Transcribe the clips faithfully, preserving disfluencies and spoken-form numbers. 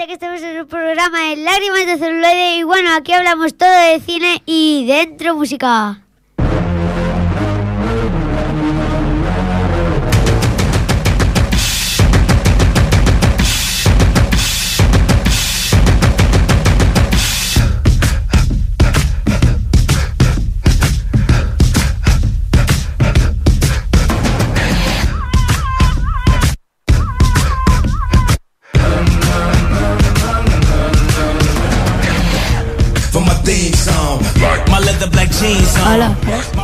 vuelta, que estamos en el programa de Lágrimas de Celuloide. Y bueno, aquí hablamos todo de cine y dentro música. Hola.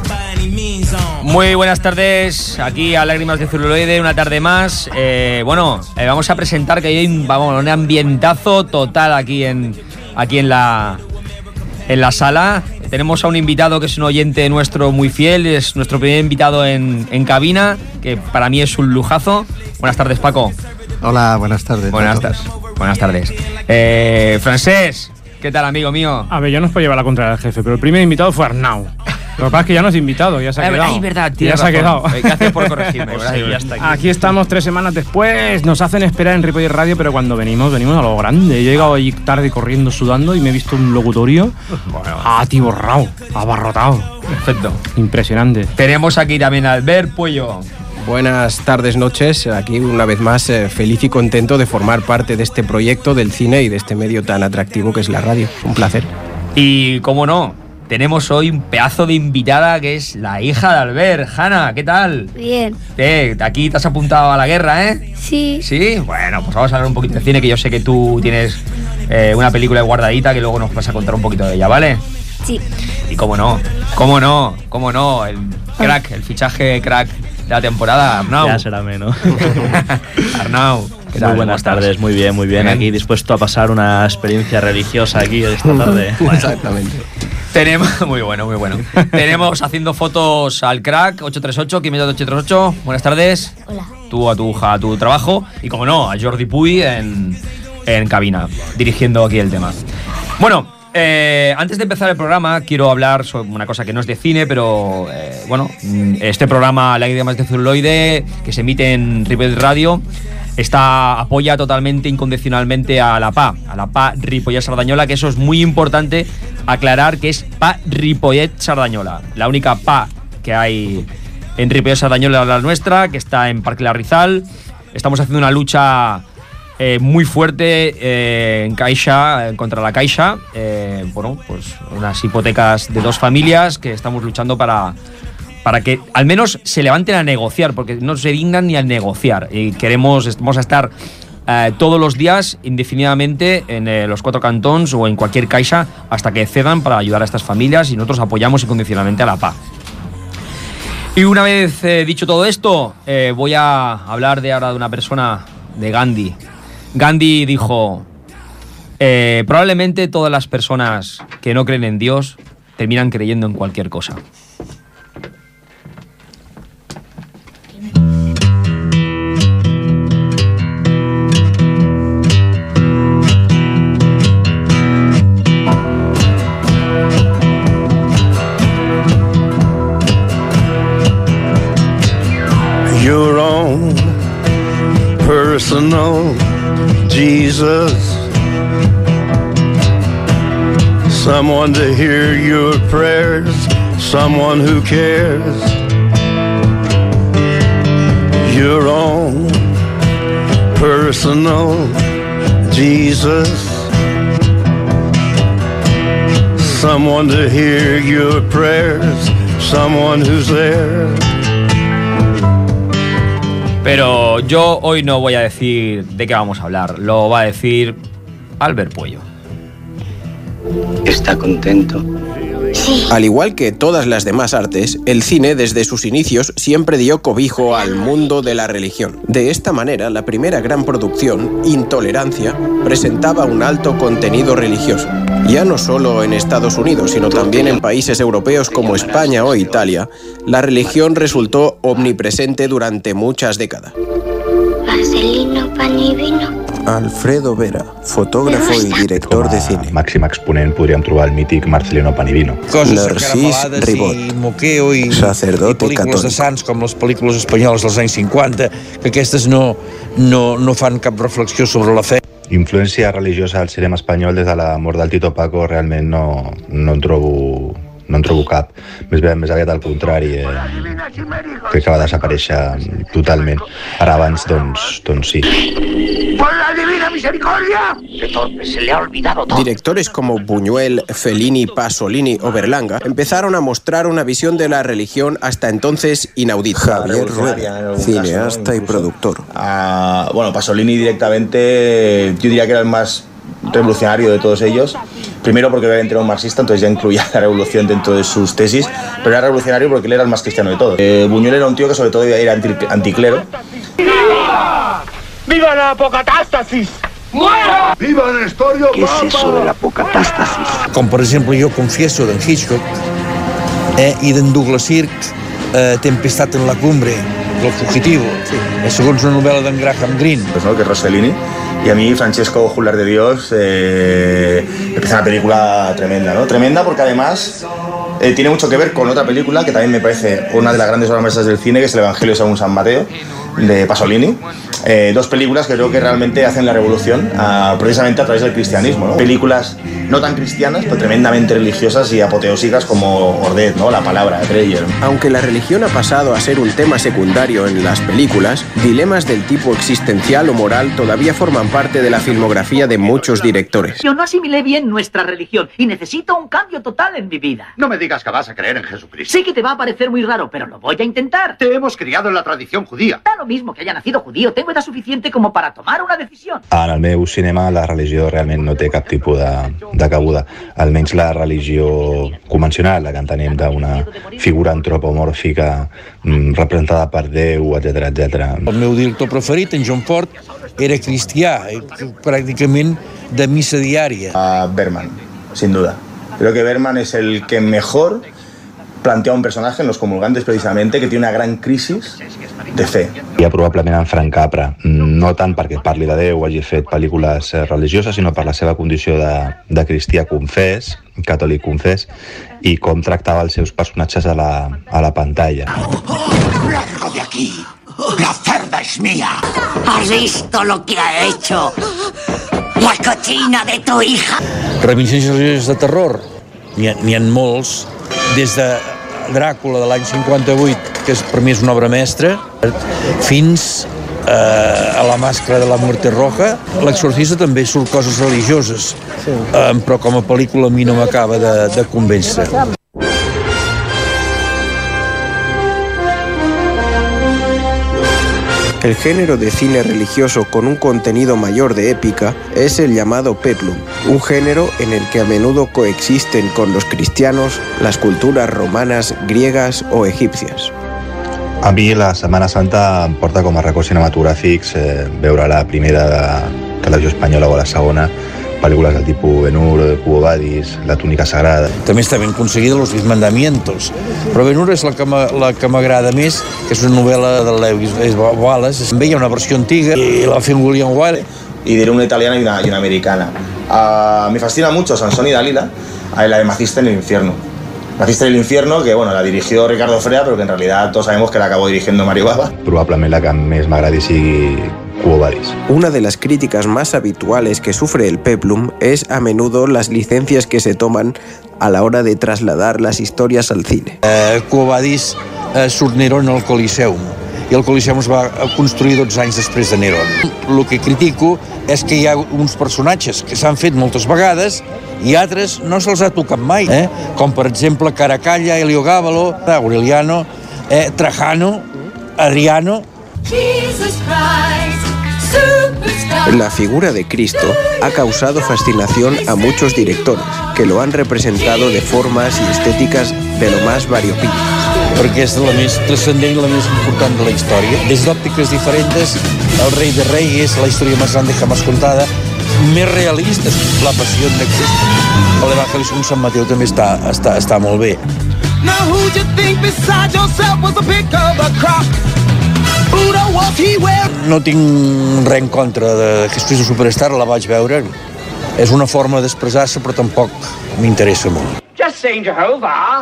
Muy buenas tardes, aquí a Lágrimas de Celuloide, una tarde más. Eh, bueno, eh, vamos a presentar que hay un, vamos, un ambientazo total aquí en aquí en la en la sala. Tenemos a un invitado que es un oyente nuestro muy fiel, es nuestro primer invitado en, en cabina, que para mí es un lujazo. Buenas tardes, Paco. Hola, buenas tardes. Buenas tardes. Buenas tardes. Eh, Francés, ¿qué tal, amigo mío? A ver, yo no os puedo llevar la contra del jefe, pero el primer invitado fue Arnau. Lo que pasa es que ya no es invitado, ya se ha Ay, quedado. Ay, verdad, ya se ha quedado. Gracias por corregirme. Pues sí, ya está aquí. Aquí estamos tres semanas después, nos hacen esperar en Ripollet Radio, pero cuando venimos, venimos a lo grande. Yo he llegado allí tarde corriendo, sudando, y me he visto un locutorio bueno, atiborrado, abarrotado. Perfecto. Impresionante. Tenemos aquí también a Albert Puello. Buenas tardes, noches. Aquí una vez más eh, feliz y contento de formar parte de este proyecto del cine y de este medio tan atractivo que es la radio. Un placer. Y cómo no, tenemos hoy un pedazo de invitada que es la hija de Albert. Hanna, ¿qué tal? Bien. Eh, aquí te has apuntado a la guerra, ¿eh? Sí. Sí, bueno, pues vamos a hablar un poquito de cine, que yo sé que tú tienes eh, una película guardadita que luego nos vas a contar un poquito de ella, ¿vale? Sí. Y cómo no, cómo no, cómo no, el crack, el fichaje crack de la temporada, Arnau. Ya será menos. Arnau, ¿qué tal? Muy buenas tardes, muy bien, muy bien. Aquí dispuesto a pasar una experiencia religiosa aquí esta tarde. Bueno. Exactamente. Tenemos, muy bueno, muy bueno. Tenemos haciendo fotos al crack ocho tres ocho, kilómetro ocho tres ocho. Buenas tardes. Hola. Tú a tu, a tu trabajo. Y como no, a Jordi Puy en, en cabina, dirigiendo aquí el tema. Bueno, eh, antes de empezar el programa, quiero hablar sobre una cosa que no es de cine, pero eh, bueno, este programa Lágrimas de Celuloide, que se emite en Ripollet Radio, está, apoya totalmente, incondicionalmente a la P A, a la P A Ripollet Sardañola, que eso es muy importante aclarar, que es P A Ripollet Sardañola, la única P A que hay en Ripollet Sardañola, la nuestra, que está en Parque Larrizal. Estamos haciendo una lucha eh, muy fuerte eh, en Caixa, eh, contra la Caixa, eh, bueno, pues unas hipotecas de dos familias que estamos luchando para para que al menos se levanten a negociar, porque no se dignan ni a negociar. Y queremos, vamos a estar eh, todos los días, indefinidamente, en eh, los cuatro cantons o en cualquier caixa, hasta que cedan para ayudar a estas familias, y nosotros apoyamos incondicionalmente a la P A. Y una vez eh, dicho todo esto, eh, voy a hablar de ahora de una persona, de Gandhi. Gandhi dijo, eh, probablemente todas las personas que no creen en Dios terminan creyendo en cualquier cosa. Your own personal Jesus, someone to hear your prayers, someone who cares. Your own personal Jesus, someone to hear your prayers, someone who's there. Pero yo hoy no voy a decir de qué vamos a hablar, lo va a decir Albert Puello. ¿Está contento? Sí. Al igual que todas las demás artes, el cine desde sus inicios siempre dio cobijo al mundo de la religión. De esta manera, la primera gran producción, Intolerancia, presentaba un alto contenido religioso. Ya no solo en Estados Unidos, sino también en países europeos como España o Italia, la religión resultó omnipresente durante muchas décadas. Vaselino, pan y vino. Alfredo Vera, fotógrafo i director de cine. Màxim exponent podríem trobar el mític Marcelino Panivino. Narcís Ribot, i sacerdote pel·lícules catòlic. de sants com les pel·lícules espanyoles dels anys cinquanta, que aquestes no, no, no fan cap reflexió sobre la fe. Influència religiosa al cinema espanyol des de la mort del Tito Paco realment no, no en trobo no en trobo cap. Més, bé, més aviat al contrari, eh, crec que va desaparèixer totalment. Ara abans, doncs, doncs sí. ¡Por la divina misericordia! ¡Qué torpe, se le ha olvidado todo! Directores como Buñuel, Fellini, Pasolini o Berlanga empezaron a mostrar una visión de la religión hasta entonces inaudita. Javier Rueda, cineasta y productor. Uh, bueno, Pasolini directamente, yo diría que era el más revolucionario de todos ellos. Primero porque obviamente era un marxista, entonces ya incluía la revolución dentro de sus tesis, pero era revolucionario porque él era el más cristiano de todos. Eh, Buñuel era un tío que sobre todo era anti, anticlero. ¡Viva! ¡Viva la apocatástasis! ¡Muera! ¡Viva Nestorio! ¿Qué es eso de la apocatástasis? Com per exemple jo confieso d'en Hitchcock eh, i d'en Douglas Sirk, eh, Tempestad en la cumbre, Lo fugitivo, sí. eh, segons una novel·la d'en Graham Greene. Pues no, que es Rossellini. Y a mí Francesco Juglar de Dios eh, empieza una película tremenda, ¿no? Tremenda porque además eh, tiene mucho que ver con otra película que también me parece una de las grandes obras maestras del cine, que es El Evangelio según San Mateo, de Pasolini. Eh, dos películas que creo que realmente hacen la revolución uh, precisamente a través del cristianismo, ¿no? Películas no tan cristianas, pero tremendamente religiosas y apoteósicas como Ordet, ¿no? La palabra, Dreyer. Aunque la religión ha pasado a ser un tema secundario en las películas, dilemas del tipo existencial o moral todavía forman parte de la filmografía de muchos directores. Yo no asimilé bien nuestra religión y necesito un cambio total en mi vida. No me digas que vas a creer en Jesucristo. Sé que te va a parecer muy raro, pero lo voy a intentar. Te hemos criado en la tradición judía. Da lo mismo que haya nacido judío, tengo edad suficiente como para tomar una decisión. En el meu cinema la religió realment no té cap tipus de, de cabuda. Almenys la religió convencional, la que entenem d'una figura antropomòrfica representada per Déu, etcètera, etcètera. El meu director preferit, en John Ford, era cristià, pràcticament de missa diària. Uh, Bergman, sin duda. Creo que Bergman es el que mejor plantea un personaje en Los Comulgantes, precisamente, que tiene una gran crisis de fe. Hi ha probablement en Frank Capra, no tant perquè parli de Déu o hagi fet pel·lícules religioses, sinó per la seva condició de, de cristià confés, catòlic confés, i com tractava els seus personatges a la, a la pantalla. ¡Largo de aquí! ¡La cerda es mía! ¿Has visto lo que ha hecho la cochina de tu hija? Reminiscències religioses de terror, n'hi ha, n'hi ha molts, des de Dràcula de l'any cinquanta-vuit, que és, per mi és una obra mestra, fins eh, a La màscara de la muerte roja. L'Exorcista també surt coses religioses, eh, però com a pel·lícula a mi no m'acaba de, de convèncer. El género de cine religioso con un contenido mayor de épica es el llamado peplum, un género en el que a menudo coexisten con los cristianos las culturas romanas, griegas o egipcias. A mi la Setmana Santa em porta com a records cinematogràfics eh, veure la primera de televisió espanyola o la segona, pel·lícules del tipus Ben-Hur, Quo Vadis, La túnica sagrada. També està ben aconseguida Los Diez Mandamientos, però Ben-Hur és la que m'agrada més, que és una novel·la de Lewis Wallace. També hi ha una versió antiga i la va fer William Wyler. Y de una italiana y una, y una americana. Uh, me fascina mucho Sansón y Dalila, la de Naciste en el infierno. Naciste en el infierno, que bueno, la dirigió Ricardo Frea, pero que en realidad todos sabemos que la acabó dirigiendo Mario Bava. Probablement la que més m'agradi sigui Quo Vadis. Una de las críticas más habituales que sufre el peplum es a menudo las licencias que se toman a la hora de trasladar las historias al cine. Eh, Quo Vadis eh, surt Nerón al Coliseum, i el Coliseum es va construir dotze anys després de Nerón. El que critico és que hi ha uns personatges que s'han fet moltes vegades i altres no se'ls ha tocat mai, eh? Com per exemple Caracalla, Heliogábalo, Aureliano, eh, Trajano, Adriano. La figura de Cristo ha causado fascinación a muchos directores, que lo han representado de formas y estéticas de lo más variopintas. Perquè és la més transcendent i la més important de la història. Des d'òptiques diferents, El rei de reyes, la història més grande jamás contada, més realistes, La passió de Cristo. L'Evangeli según San Mateo també està, està, està molt bé. No tinc res en contra de Jesucristo Superstar, la vaig veure. És una forma d'expressar-se, però tampoc m'interessa molt. Just saying Jehovah.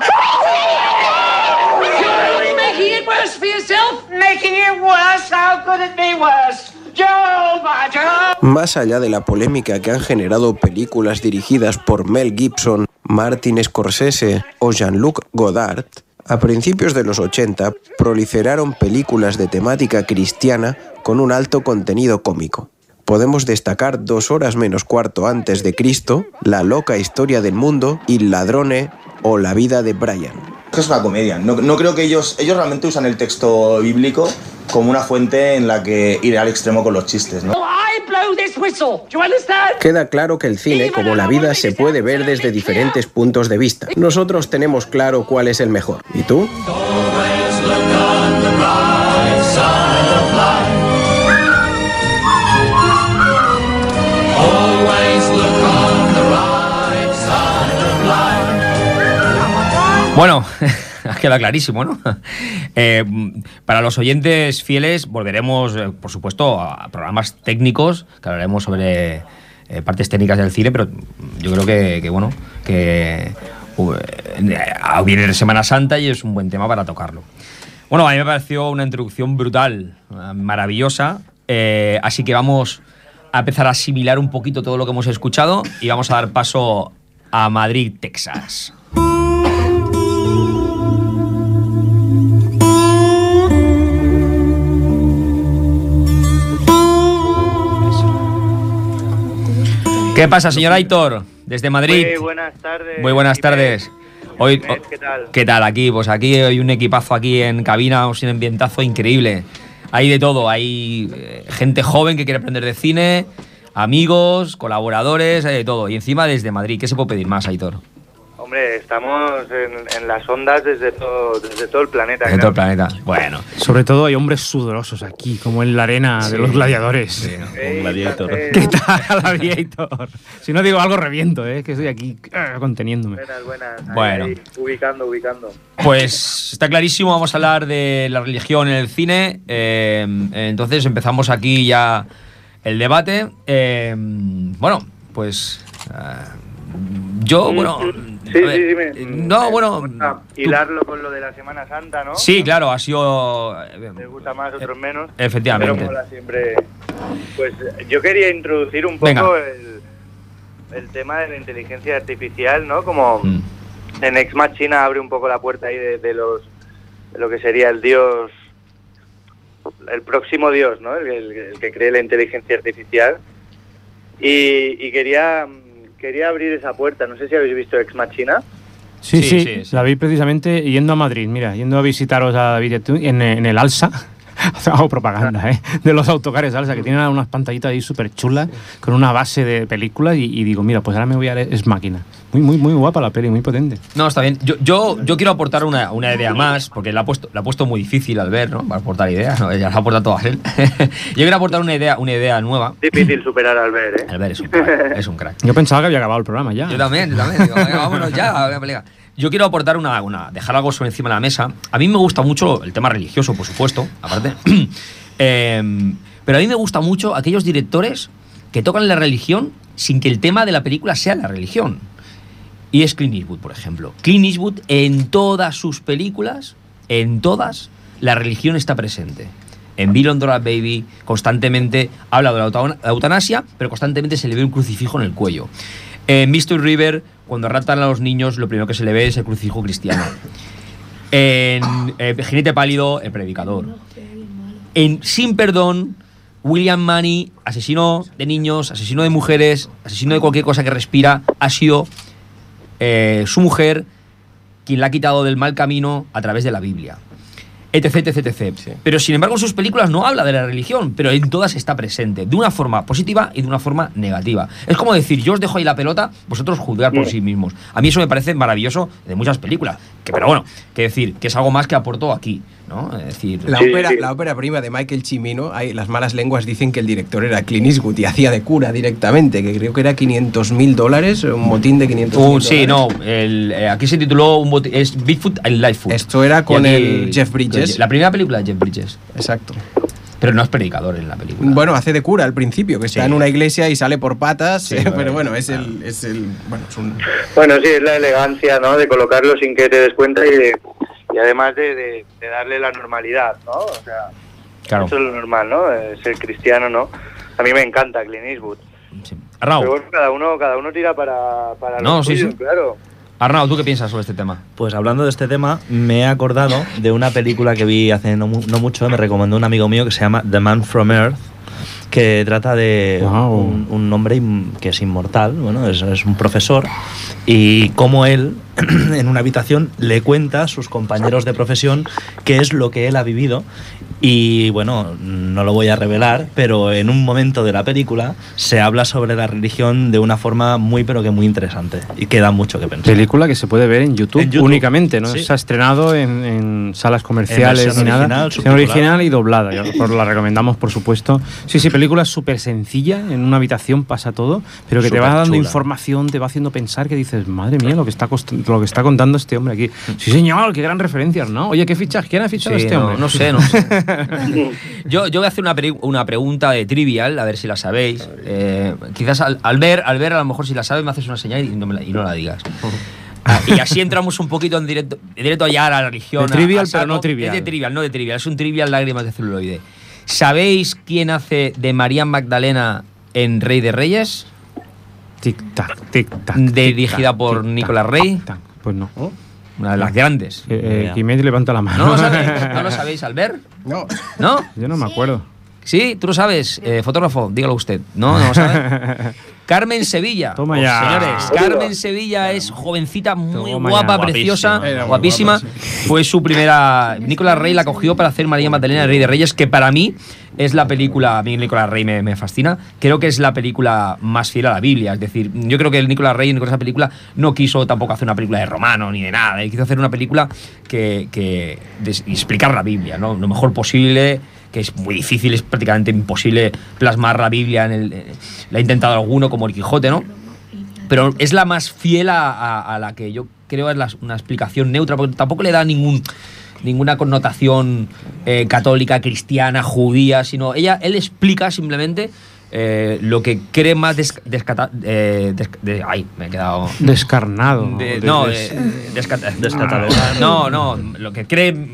Making it worse for yourself? Making it worse? How could it be worse? Jehovah, Jehovah. Más allá de la polémica que han generado películas dirigidas por Mel Gibson, Martin Scorsese o Jean-Luc Godard, a principios de los ochenta proliferaron películas de temática cristiana con un alto contenido cómico. Podemos destacar Dos horas menos cuarto antes de Cristo, La loca historia del mundo, Il ladrone o La vida de Brian. Es una comedia. No, no creo que ellos, ellos realmente usan el texto bíblico como una fuente en la que ir al extremo con los chistes, ¿no? Queda claro que el cine, como la vida, se puede ver desde diferentes puntos de vista. Nosotros tenemos claro cuál es el mejor. ¿Y tú? Bueno, queda clarísimo, ¿no? Eh, para los oyentes fieles volveremos, eh, por supuesto, a programas técnicos, que hablaremos sobre eh, partes técnicas del cine, pero yo creo que, que bueno, que uh, viene Semana Santa y es un buen tema para tocarlo. Bueno, a mí me pareció una introducción brutal, maravillosa, eh, así que vamos a empezar a asimilar un poquito todo lo que hemos escuchado y vamos a dar paso a Madrid, Texas. ¿Qué pasa, señor Aitor? Desde Madrid. Muy buenas tardes. Muy buenas tardes. Hoy, ¿Qué tal? ¿Qué tal aquí? Pues aquí hay un equipazo aquí en cabina, un ambientazo increíble. Hay de todo, hay eh, gente joven que quiere aprender de cine, amigos, colaboradores, hay de todo. Y encima desde Madrid. ¿Qué se puede pedir más, Aitor? Hombre, estamos en, en las ondas desde todo, desde todo el planeta. Desde creo. todo el planeta. Bueno. Sobre todo hay hombres sudorosos aquí, como en la arena Sí. de los gladiadores. Sí, Ey, Gladiator. eh, ¿Qué tal, Gladiator? Si no digo algo, reviento, ¿eh? Que estoy aquí eh, conteniéndome. Buenas, buenas. Ahí, Bueno. ahí, ubicando, ubicando. Pues está clarísimo, vamos a hablar de la religión en el cine. Eh, entonces empezamos aquí ya el debate. Eh, bueno, pues eh, yo, bueno... Sí, a ver, sí, sí. Me, no, me bueno... gusta hilarlo con lo de la Semana Santa, ¿no? Sí, claro, ha sido... Me gusta más, otros menos. Efectivamente. Pero mola siempre. Pues yo quería introducir un poco el, el tema de la inteligencia artificial, ¿no? Como Mm. en Ex Machina abre un poco la puerta ahí de, de los de lo que sería el dios, el próximo dios, ¿no? El, el- el que cree la inteligencia artificial. Y, y quería quería abrir esa puerta. No sé si habéis visto Ex Machina. Sí, Sí, sí, sí, sí. la vi precisamente yendo a Madrid, mira, yendo a visitaros a David y tú en, en el Alsa. Hago propaganda, ¿eh? De los autocares Alsa, que tienen unas pantallitas ahí súper chulas, con una base de películas, y, y digo, mira, pues ahora me voy a Es Máquina. Muy, muy, muy guapa la peli, muy potente. No, está bien. Yo, yo, yo quiero aportar una, una idea más, porque la ha puesto, la ha puesto muy difícil al ver, ¿no? Para aportar ideas, ¿no? Ya la ha aportado todas él. Yo quiero aportar una idea, una idea nueva. Difícil superar al ver, ¿eh? Albert es un crack. Es un crack. Yo pensaba que había acabado el programa ya. Yo también, yo también. Digo, venga, vámonos ya. Venga. Yo quiero aportar una, una, dejar algo sobre encima de la mesa. A mí me gusta mucho el tema religioso, por supuesto, aparte. Eh, pero a mí me gusta mucho aquellos directores que tocan la religión sin que el tema de la película sea la religión. Y es Clint Eastwood, por ejemplo. Clint Eastwood, en todas sus películas, en todas, la religión está presente. En Bill on the Rat Baby, constantemente habla de la eutan- eutanasia, pero constantemente se le ve un crucifijo en el cuello. En Mystery River, cuando raptan a los niños, lo primero que se le ve es el crucifijo cristiano. En eh, Jinete Pálido, el predicador. En Sin Perdón, William Money, asesino de niños, asesino de mujeres, asesino de cualquier cosa que respira, ha sido eh, su mujer quien la ha quitado del mal camino a través de la Biblia. Etc, etc, etc. Sí. Pero sin embargo en sus películas no habla de la religión, pero en todas está presente, de una forma positiva y de una forma negativa. Es como decir, yo os dejo ahí la pelota, vosotros juzgar por sí mismos. A mí eso me parece maravilloso de muchas películas, que, pero bueno, que decir, que es algo más que aporto aquí, ¿no? Es decir... La, ópera, la ópera prima de Michael Cimino, hay, las malas lenguas dicen que el director era Clint Eastwood y hacía de cura directamente, que creo que era quinientos mil dólares, un motín de quinientos mil Uh, sí, dólares. no, el, eh, aquí se tituló un boti- es Bigfoot and Lightfoot. Esto era con Y aquí- el Jeff Bridges. La primera película de Jeff Bridges. Exacto. Pero no es predicador en la película. Bueno, hace de cura al principio, que está Sí. en una iglesia y sale por patas, Sí, pero bueno, bueno, es claro. el, es el, bueno, es un... Bueno, sí, es la elegancia, ¿no? De colocarlo sin que te des cuenta y, de, y además de, de, de darle la normalidad, ¿no? O sea, Claro. eso es lo normal, ¿no? Eh, ser cristiano, ¿no? A mí me encanta Clint Eastwood. Sí. Arnau. Pero bueno, cada uno, cada uno tira para, para No, lo sí, suyo, sí. claro. Arnau, ¿tú qué piensas sobre este tema? Pues hablando de este tema, me he acordado de una película que vi hace no, mu- no mucho, me recomendó un amigo mío que se llama The Man from Earth, que trata de Wow. un, un hombre in- que es inmortal, bueno, es, es un profesor, y cómo él, en una habitación, le cuenta a sus compañeros de profesión qué es lo que él ha vivido. Y bueno, no lo voy a revelar, pero en un momento de la película se habla sobre la religión de una forma muy pero que muy interesante y queda mucho que pensar. Película que se puede ver en YouTube, En YouTube, únicamente, ¿no? sí. Se ha estrenado en, en salas comerciales versión ni nada. original, Versión subtitulada. original y doblada. Yo por- la recomendamos, por supuesto. Sí, sí, película súper sencilla, en una habitación pasa todo, pero que te va Súper dando chula. información, te va haciendo pensar que dices, madre mía, lo que está cost- lo que está contando este hombre aquí. Sí, señor, qué gran referencias, ¿no? Oye, ¿qué fichas? ¿Quién ha fichado a Sí, este no, hombre? no sé, no sé. yo, yo voy a hacer una, pre- una pregunta de trivial, a ver si la sabéis. Eh, quizás al, al ver, al ver, a lo mejor si la sabes, me haces una señal y no, me la, y no la digas. Ah, y así entramos un poquito en directo, en directo ya a la religión. De trivial, a- a pero saco. no trivial. Es de trivial, no de trivial. Es un trivial lágrimas de celuloide. ¿Sabéis quién hace de María Magdalena en Rey de Reyes? Tic-tac, tic-tac. Dirigida tic-tac, por tic-tac, Nicolas Rey. tic-tac. Pues no. Una de las grandes. Eh, eh, Quimet levanta la mano. ¿No lo sabéis? ¿No lo sabéis, Albert? No. ¿No? Yo no me acuerdo. Sí, tú lo sabes. Eh, fotógrafo, dígalo usted. No, no lo sabe. Carmen Sevilla. Toma ya. Señores, Carmen Sevilla es jovencita, muy Toma guapa, ya. preciosa, Guapísima. Era muy guapísima. guapa, Fue su primera. Nicolas Rey la cogió para hacer María Magdalena, el Rey de Reyes, que para mí es la película. A mí Nicolas Rey me, me fascina. Creo que es la película más fiel a la Biblia. Es decir, yo creo que el Nicolas Rey con esa película no quiso tampoco hacer una película de romano ni de nada. Él quiso hacer una película que, que des- explicar la Biblia, ¿no? Lo mejor posible. Que es muy difícil, es prácticamente imposible plasmar la Biblia en el. Eh, la ha intentado alguno, como el Quijote, ¿no? Pero es la más fiel a, a- a la que yo creo es la- una explicación neutra, porque tampoco le da ningún ninguna connotación eh, católica, cristiana, judía, sino ella él explica simplemente eh, lo que cree más des, descata, eh, des- de, ay, me he quedado Descarnado. de- De- no, des- eh, descata- descatalogar. No, no, lo que cree mm,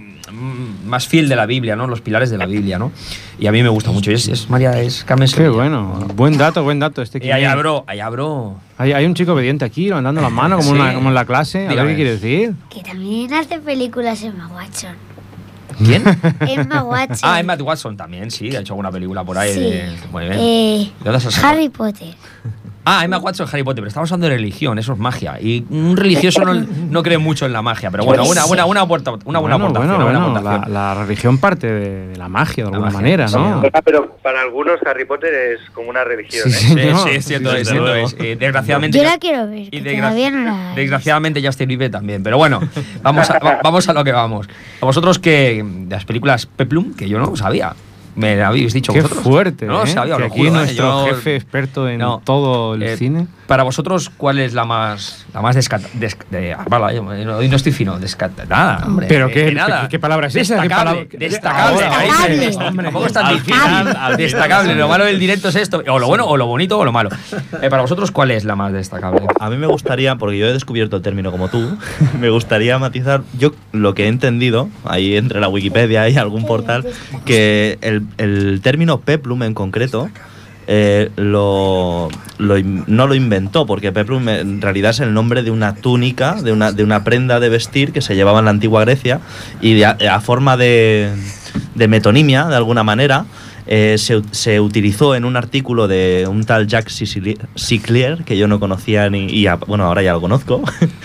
mm, más fiel de la Biblia, ¿no? Los pilares de la Biblia, ¿no? Y a mí me gusta mucho. Y es, es María, es Carmen Qué Sevilla. bueno. Buen dato, buen dato. Este Y ahí Quimet. abro, ahí abro. Hay, hay un chico obediente aquí, levantando la mano como, Sí. una- como en la clase. A Dígame. ver qué quiere decir. Que también hace películas Emma Watson. ¿Quién? Emma Watson. Ah, Emma Watson también, sí, ha hecho alguna película por ahí. Sí. De, muy bien. Eh, ¿De dónde has sacado? Harry Potter. Ah, Emma Watson, Harry Potter, pero estamos hablando de religión, eso es magia. Y un religioso no, no cree mucho en la magia, pero bueno, una buena, una, aporta- una buena Bueno, aportación. bueno, una buena bueno, aportación. la, la religión parte de, de la magia, de La alguna magia, manera, sí. ¿no? Ah, pero para algunos Harry Potter es como una religión, Sí, ¿eh? sí. Sí, señor. sí, cierto Sí, es, desde cierto luego. es. Eh, desgraciadamente. Yo ya- la quiero ver, y que desgra- todavía no la he desgraciadamente Justin Bieber también. Pero bueno, vamos a, va- vamos a lo que vamos. A vosotros que de las películas Peplum, que yo no sabía. Me habéis dicho Qué vosotros. fuerte, No, ¿eh? sabía, Que lo aquí juro, ¿eh? nuestro Yo- jefe experto en No. todo el Eh, cine. Para vosotros, ¿cuál es la más la más descata, des- de, ah, vale, hoy no estoy fino, descata, nada, hombre. Pero eh, qué- nada. qué- qué palabra es esa? ¿Qué Destacable, palabra- destacable. Ahora, ahí, ahora. dest- Hombre. Tampoco es tan Al difícil. final, al final. Destacable, lo malo del directo es esto, o lo bueno, o lo bonito, o lo malo. Eh, para vosotros, ¿cuál es la más destacable? A mí me gustaría, porque yo he descubierto el término como tú, me gustaría matizar, yo lo que he entendido, ahí entre la Wikipedia y algún portal, que el, el término peplum en concreto eh, lo, lo in- no lo inventó, porque peplum en realidad es el nombre de una túnica, de una, de una prenda de vestir que se llevaba en la antigua Grecia, y de, a, a forma de, de metonimia, de alguna manera, eh, se, se utilizó en un artículo de un tal Jacques Sicili- Siclier, que yo no conocía ni, y a- bueno, ahora ya lo conozco.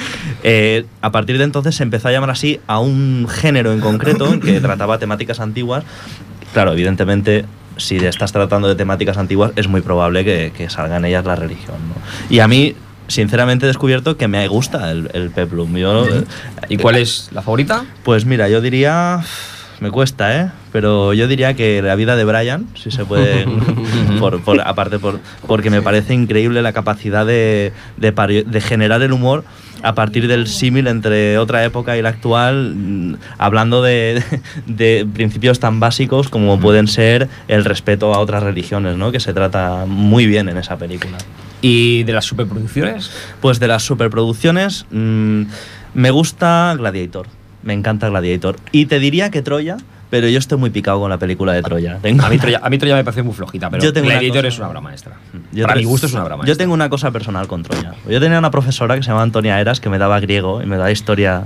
Eh, a partir de entonces se empezó a llamar así a un género en concreto que trataba temáticas antiguas. Claro, evidentemente, si estás tratando de temáticas antiguas, es muy probable que, que salga en ellas la religión, ¿no? Y a mí, sinceramente, he descubierto que me gusta el, el peplum. Yo, eh, ¿Y cuál es la favorita? Pues mira, yo diría... Me cuesta, ¿eh? Pero yo diría que la vida de Brian, si se puede... por, por- aparte, por, porque me parece increíble la capacidad de, de, pari- de generar el humor a partir del símil entre otra época y la actual, mm, hablando de, de principios tan básicos como pueden ser el respeto a otras religiones, ¿no? Que se trata muy bien en esa película. ¿Y de las superproducciones? Pues de las superproducciones, mmm, me gusta Gladiator. Me encanta Gladiator. Y te diría que Troya, pero yo estoy muy picado con la película de Troya. Tengo a, mí Troya a mí Troya me parece muy flojita, pero yo tengo el una editor cosa, es una obra maestra. Yo Para te, mi gusto es una obra maestra. Yo tengo una cosa personal con Troya. Yo tenía una profesora que se llamaba Antonia Eras, que me daba griego y me daba historia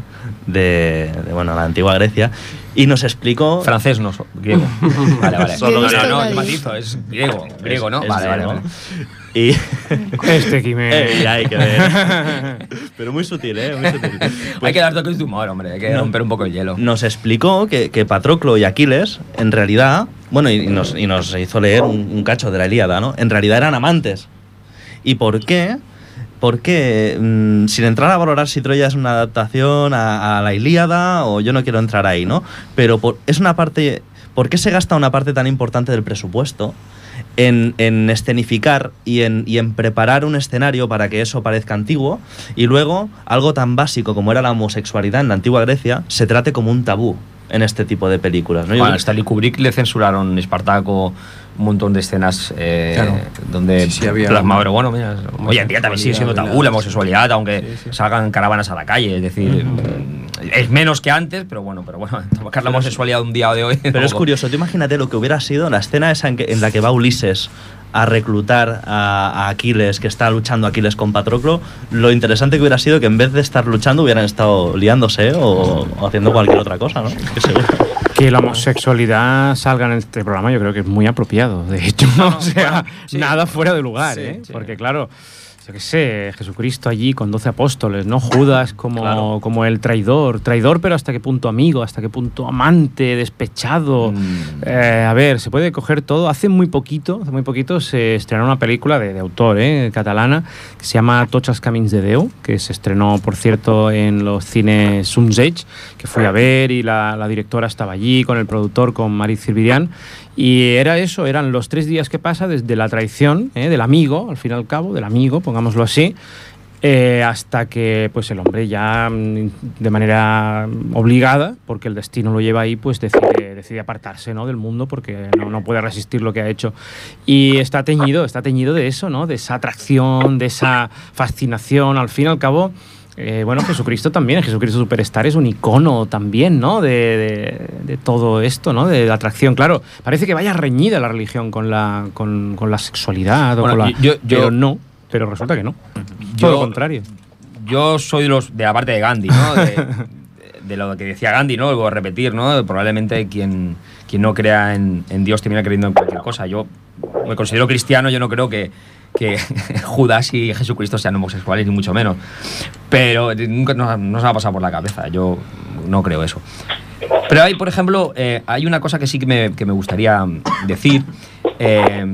de, de bueno, la antigua Grecia, y nos explicó... Francés, no, griego. Vale, vale. Solo no, griego. no, no, matizo, es griego, griego, ¿no? Es Vale, vale, griego. vale. Y Este aquí me... Eh, ya hay que ver. Pero muy sutil, ¿eh? Muy sutil. Pues, hay que dar toques de humor, hombre, hay que no, romper un poco el hielo. Nos explicó que, que Patroclo y Aquiles, en realidad, bueno, y, y, nos, y nos hizo leer un, un cacho de la Ilíada, ¿no? En realidad eran amantes. ¿Y por qué? Porque, mmm, sin entrar a valorar si Troya es una adaptación a, a la Ilíada, o yo no quiero entrar ahí, ¿no? Pero por, es una parte... ¿Por qué se gasta una parte tan importante del presupuesto en, en escenificar y en, y en preparar un escenario para que eso parezca antiguo, y luego algo tan básico como era la homosexualidad en la antigua Grecia se trate como un tabú en este tipo de películas, ¿no? Bueno, a Stanley Kubrick le censuraron Espartaco, un montón de escenas eh, claro. donde sí, sí, había plasmaba, pero bueno, mira, hoy en día también sigue siendo tabú la homosexualidad, aunque sí, sí. salgan caravanas a la calle, es decir, uh-huh. es menos que antes, pero bueno, pero bueno, tocar la homosexualidad un día de hoy. Pero es curioso, tú imagínate lo que hubiera sido la escena esa en, que, en la que va Ulises a reclutar a, a Aquiles, que está luchando Aquiles con Patroclo. Lo interesante que hubiera sido que en vez de estar luchando hubieran estado liándose, ¿eh? o, o haciendo cualquier otra cosa, ¿no? Que seguro. Que la homosexualidad salga en este programa yo creo que es muy apropiado, de hecho, ¿no? O sea, bueno, sí. nada fuera de lugar, sí, ¿eh? Sí. Porque claro, yo qué sé, Jesucristo allí con doce apóstoles, ¿no? Judas como, claro. como el traidor, traidor pero hasta qué punto amigo, hasta qué punto amante, despechado. Mm. Eh, a ver, se puede coger todo. Hace muy poquito, hace muy poquito se estrenó una película de, de autor, ¿eh? catalana, que se llama Tots els camins de Déu, que se estrenó, por cierto, en los cines Sumsage, que fui a ver y la, la directora estaba allí con el productor, con Marit Cirbirián. Y era eso, eran los tres días que pasa desde la traición, ¿eh? del amigo, al fin y al cabo, del amigo, pongámoslo así, eh, hasta que pues el hombre ya de manera obligada, porque el destino lo lleva ahí, pues decide, decide apartarse, ¿no? del mundo, porque no, no puede resistir lo que ha hecho. Y está teñido, está teñido de eso, ¿no? De esa atracción, de esa fascinación, al fin y al cabo. Eh, bueno, Jesucristo también, Jesucristo Superstar es un icono también, ¿no? De, de, de todo esto, ¿no? De la atracción. Claro, parece que vaya reñida la religión con la, con, con la sexualidad, bueno, o con la, yo, yo, pero no, pero resulta que no. Yo, todo lo contrario. Yo soy de los de la parte de Gandhi, ¿no? De, de lo que decía Gandhi, ¿no? Vuelvo a repetir, ¿no? Probablemente quien, quien no crea en, en Dios termina creyendo en cualquier cosa. Yo me considero cristiano, yo no creo que que Judas y Jesucristo sean homosexuales, ni mucho menos. Pero nunca nos, nos ha pasado por la cabeza, yo no creo eso. Pero hay, por ejemplo, eh, hay una cosa que sí que me, que me gustaría decir. Eh,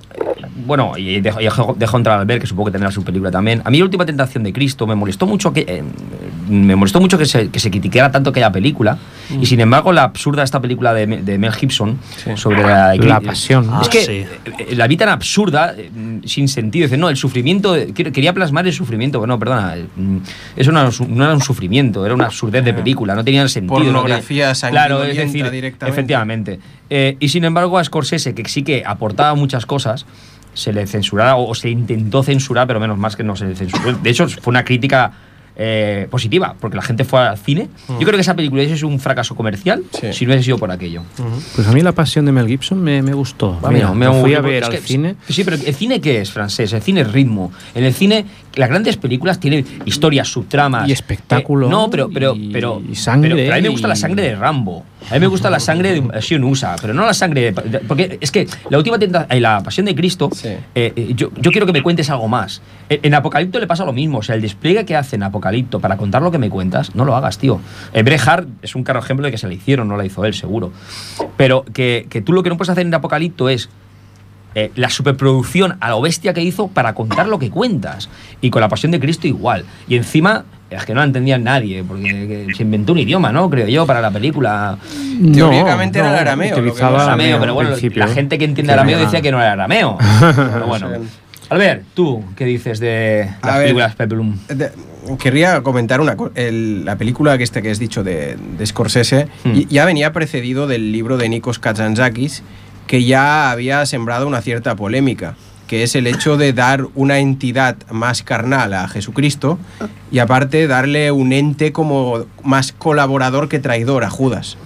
bueno, y dejo, dejo, dejo entrar a Albert, que supongo que tendrá su película también. A mí La Última Tentación de Cristo me molestó mucho que eh, me molestó mucho que se, que se criticara tanto aquella película. Mm. Y sin embargo, la absurda esta película de, de Mel Gibson, sí. sobre la, la pasión. Es ah, que sí. la vi tan absurda, sin sentido. Dice, no, el sufrimiento, quería plasmar el sufrimiento. Bueno, perdona, eso no era, no era un sufrimiento, era una absurdez de película, no tenía sentido. Pornografía no sanguinolienta, claro, es decir, directamente. Efectivamente. Eh, y sin embargo, a Scorsese, que sí que aportaba muchas cosas, se le censuraba o se intentó censurar, pero menos más que no se le censuró. De hecho, fue una crítica eh, positiva, porque la gente fue al cine. Uh-huh. Yo creo que esa película es un fracaso comercial, sí. si no hubiese sido por aquello. Uh-huh. Pues a mí La Pasión de Mel Gibson me, me gustó. A mí no, me, me fui a ver es al que, cine. Sí, pero ¿el cine qué es, francés? El cine es ritmo. En el cine, las grandes películas tienen historias, subtramas. Y espectáculo. Eh, no, pero, pero, pero, y sangre. Pero, pero a mí me gusta y... la sangre de Rambo. A mí me gusta la sangre de Sion U S A, pero no la sangre de, de, porque es que la última tenta, eh, la Pasión de Cristo, sí. eh, yo, yo quiero que me cuentes algo más. En, en Apocalipto le pasa lo mismo, o sea, el despliegue que hace en Apocalipto para contar lo que me cuentas, no lo hagas, tío. Eh, Bret Hart es un claro ejemplo de que se le hicieron, no la hizo él, seguro. Pero que, que tú lo que no puedes hacer en Apocalipto es eh, la superproducción a lo bestia que hizo para contar lo que cuentas. Y con la Pasión de Cristo igual. Y encima... es que no la entendía nadie, porque se inventó un idioma, ¿no? Creo yo, para la película. Teóricamente no, era el arameo. Utilizaba el arameo, pero bueno, la gente que entiende arameo decía que no era arameo. Pero bueno. Albert, ¿tú qué dices de las ver, películas Peplum? De, querría comentar una el, la película que, este que has dicho de, de Scorsese, hmm. ya venía precedido del libro de Nikos Kazantzakis, que ya había sembrado una cierta polémica, que es el hecho de dar una entidad más carnal a Jesucristo y aparte darle un ente como más colaborador que traidor a Judas,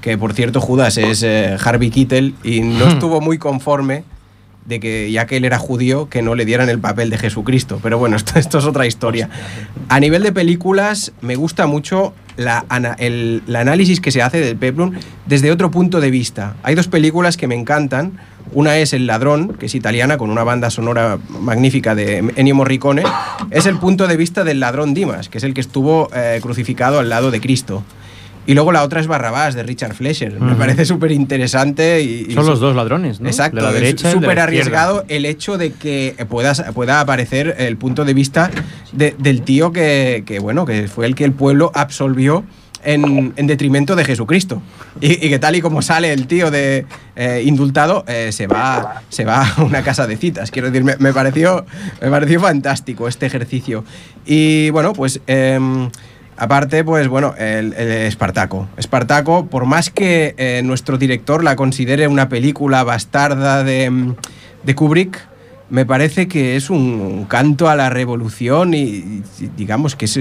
que por cierto Judas es eh, Harvey Keitel, y no estuvo muy conforme de que, ya que él era judío, que no le dieran el papel de Jesucristo. Pero bueno, esto, esto es otra historia. A nivel de películas, me gusta mucho la, el, el análisis que se hace del Peplum desde otro punto de vista. Hay dos películas que me encantan. Una es El ladrón, que es italiana, con una banda sonora magnífica de Ennio Morricone. Es el punto de vista del ladrón Dimas, que es el que estuvo eh, crucificado al lado de Cristo. Y luego la otra es Barrabás, de Richard Fleischer. Uh-huh. Me parece súper interesante. Y, y son los dos ladrones, ¿no? Exacto. De la derecha, es súper de arriesgado el hecho de que pueda, pueda aparecer el punto de vista de, del tío que, que, bueno, que fue el que el pueblo absolvió en, en detrimento de Jesucristo. Y, y que tal y como sale el tío de eh, indultado, eh, se, va, se va a una casa de citas. Quiero decir, me, me, pareció, me pareció fantástico este ejercicio. Y bueno, pues... Eh, aparte, pues bueno, el, el Espartaco. Espartaco, por más que eh, nuestro director la considere una película bastarda de, de Kubrick, me parece que es un, un canto a la revolución y, y digamos que es...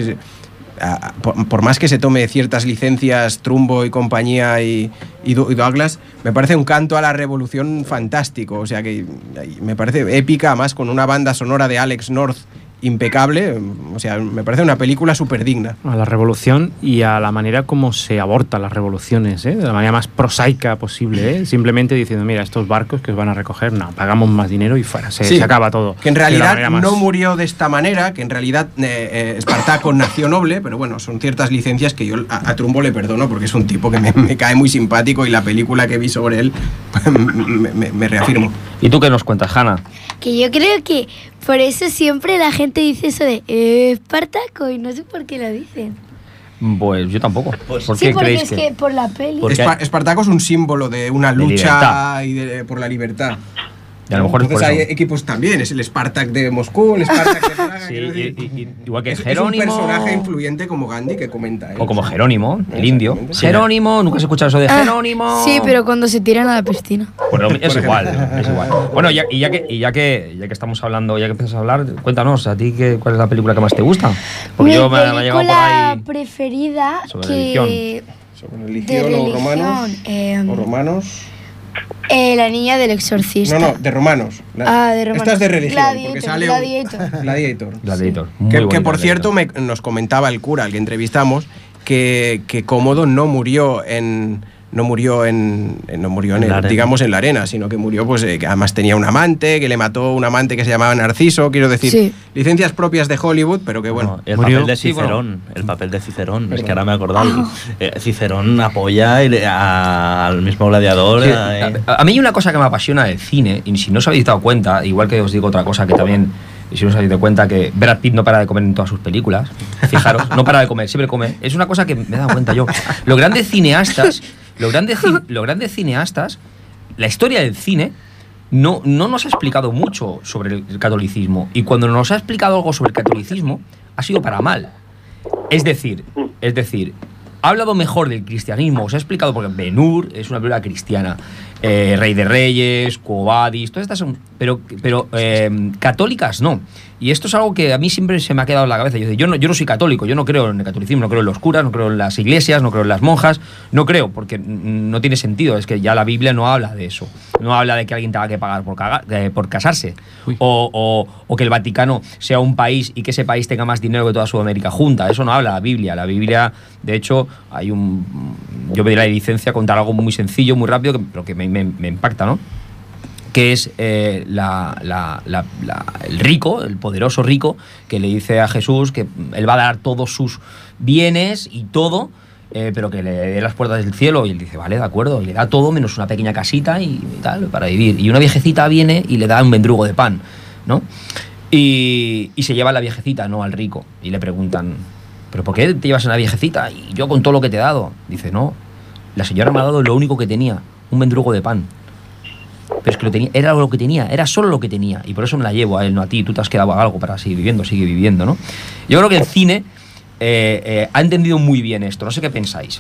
A, por, por más que se tome ciertas licencias Trumbo y compañía y, y, y Douglas, me parece un canto a la revolución fantástico. O sea que me parece épica, más con una banda sonora de Alex North impecable. O sea, me parece una película súper digna. A la revolución y a la manera como se abortan las revoluciones, ¿eh? De la manera más prosaica posible, ¿eh? Simplemente diciendo, mira, estos barcos que os van a recoger, no, pagamos más dinero y fuera, se, sí, se acaba todo. Que en realidad más... no murió de esta manera, que en realidad eh, eh, Espartaco nació noble, pero bueno, son ciertas licencias que yo a, a Trumbo le perdono porque es un tipo que me, me cae muy simpático y la película que vi sobre él me, me, me reafirmo. ¿Y tú qué nos cuentas, Hanna? Que yo creo que por eso siempre la gente dice eso de eh, Espartaco y no sé por qué lo dicen. Pues yo tampoco. Pues, ¿Por sí, qué porque creéis es que...? que por la peli. Espar Espartaco es un símbolo de una de lucha y de, por la libertad. Y a lo mejor Entonces es por hay eso. equipos también, es el Spartak de Moscú, el Spartak de Praga. Sí, y, y, y, igual que es, Jerónimo. Es un personaje influyente como Gandhi que comenta él. O como Jerónimo, el indio. Sí. Jerónimo, ¿nunca has escuchado eso de Jerónimo? Sí, pero cuando se tiran a la piscina. Bueno, es igual, es igual. Bueno, ya, y, ya que, y ya que ya que estamos hablando, ya que empiezas a hablar, cuéntanos, ¿a ti qué, cuál es la película que más te gusta? Porque Mi yo me, me ha llegado por ahí preferida sobre que... religión. Sobre religión, de o religión, romanos. eh, O romanos. Eh, la niña del exorcista. No, no, de romanos. La, ah, de romanos. Esta es de religión. Gladiator, porque sale Gladiator. Gladiator. Gladiator. Sí. Que, que por cierto me, nos comentaba el cura al que entrevistamos que, que Cómodo no murió en no murió en, en no murió en, en el, digamos en la arena, sino que murió pues eh, que además tenía un amante, que le mató un amante que se llamaba Narciso, quiero decir, sí. licencias propias de Hollywood, pero que bueno. No, el murió. papel de Cicerón, sí, bueno. el papel de Cicerón, Perdón. es que ahora me he acordado. Oh. Eh, Cicerón apoya y le, a, al mismo gladiador. Sí, a, eh. a, a mí hay una cosa que me apasiona del cine, y si no os habéis dado cuenta, igual que os digo otra cosa que también, y si no os habéis dado cuenta, que Brad Pitt no para de comer en todas sus películas, fijaros, no para de comer, siempre come. Es una cosa que me he dado cuenta yo. Los grandes cineastas, los grandes, los grandes cineastas, la historia del cine no, no nos ha explicado mucho sobre el catolicismo, y cuando nos ha explicado algo sobre el catolicismo ha sido para mal. Es decir, es decir, ha hablado mejor del cristianismo, os ha explicado, porque Ben-Hur es una película cristiana, eh, Rey de Reyes, Quo Vadis, todas estas son, pero, pero eh, católicas no. Y esto es algo que a mí siempre se me ha quedado en la cabeza. Yo, yo, no, yo no soy católico, yo no creo en el catolicismo, no creo en los curas, no creo en las iglesias, no creo en las monjas, no creo, porque no tiene sentido, es que ya la Biblia no habla de eso, no habla de que alguien tenga que pagar por, cagar, eh, por casarse, o, o, o que el Vaticano sea un país y que ese país tenga más dinero que toda Sudamérica junta, eso no habla la Biblia. La Biblia, de hecho, hay un... yo pedí la licencia a contar algo muy sencillo, muy rápido, pero que me, me, me impacta, ¿no? Que es eh, la, la, la, la, el rico, el poderoso rico, que le dice a Jesús que él va a dar todos sus bienes y todo, eh, pero que le dé las puertas del cielo. Y él dice, vale, de acuerdo, y le da todo menos una pequeña casita y, y tal, para vivir. Y una viejecita viene y le da un mendrugo de pan, ¿no? Y, y se lleva a la viejecita, no al rico. Y le preguntan, ¿pero por qué te llevas a una viejecita? Y yo con todo lo que te he dado. Dice, no, la señora me ha dado lo único que tenía, un mendrugo de pan. Pero es que lo tenía, era lo que tenía, era solo lo que tenía, y por eso me la llevo a él, no a ti. Tú te has quedado algo para seguir viviendo, sigue viviendo, ¿no? Yo creo que el cine eh, eh, ha entendido muy bien esto, no sé qué pensáis.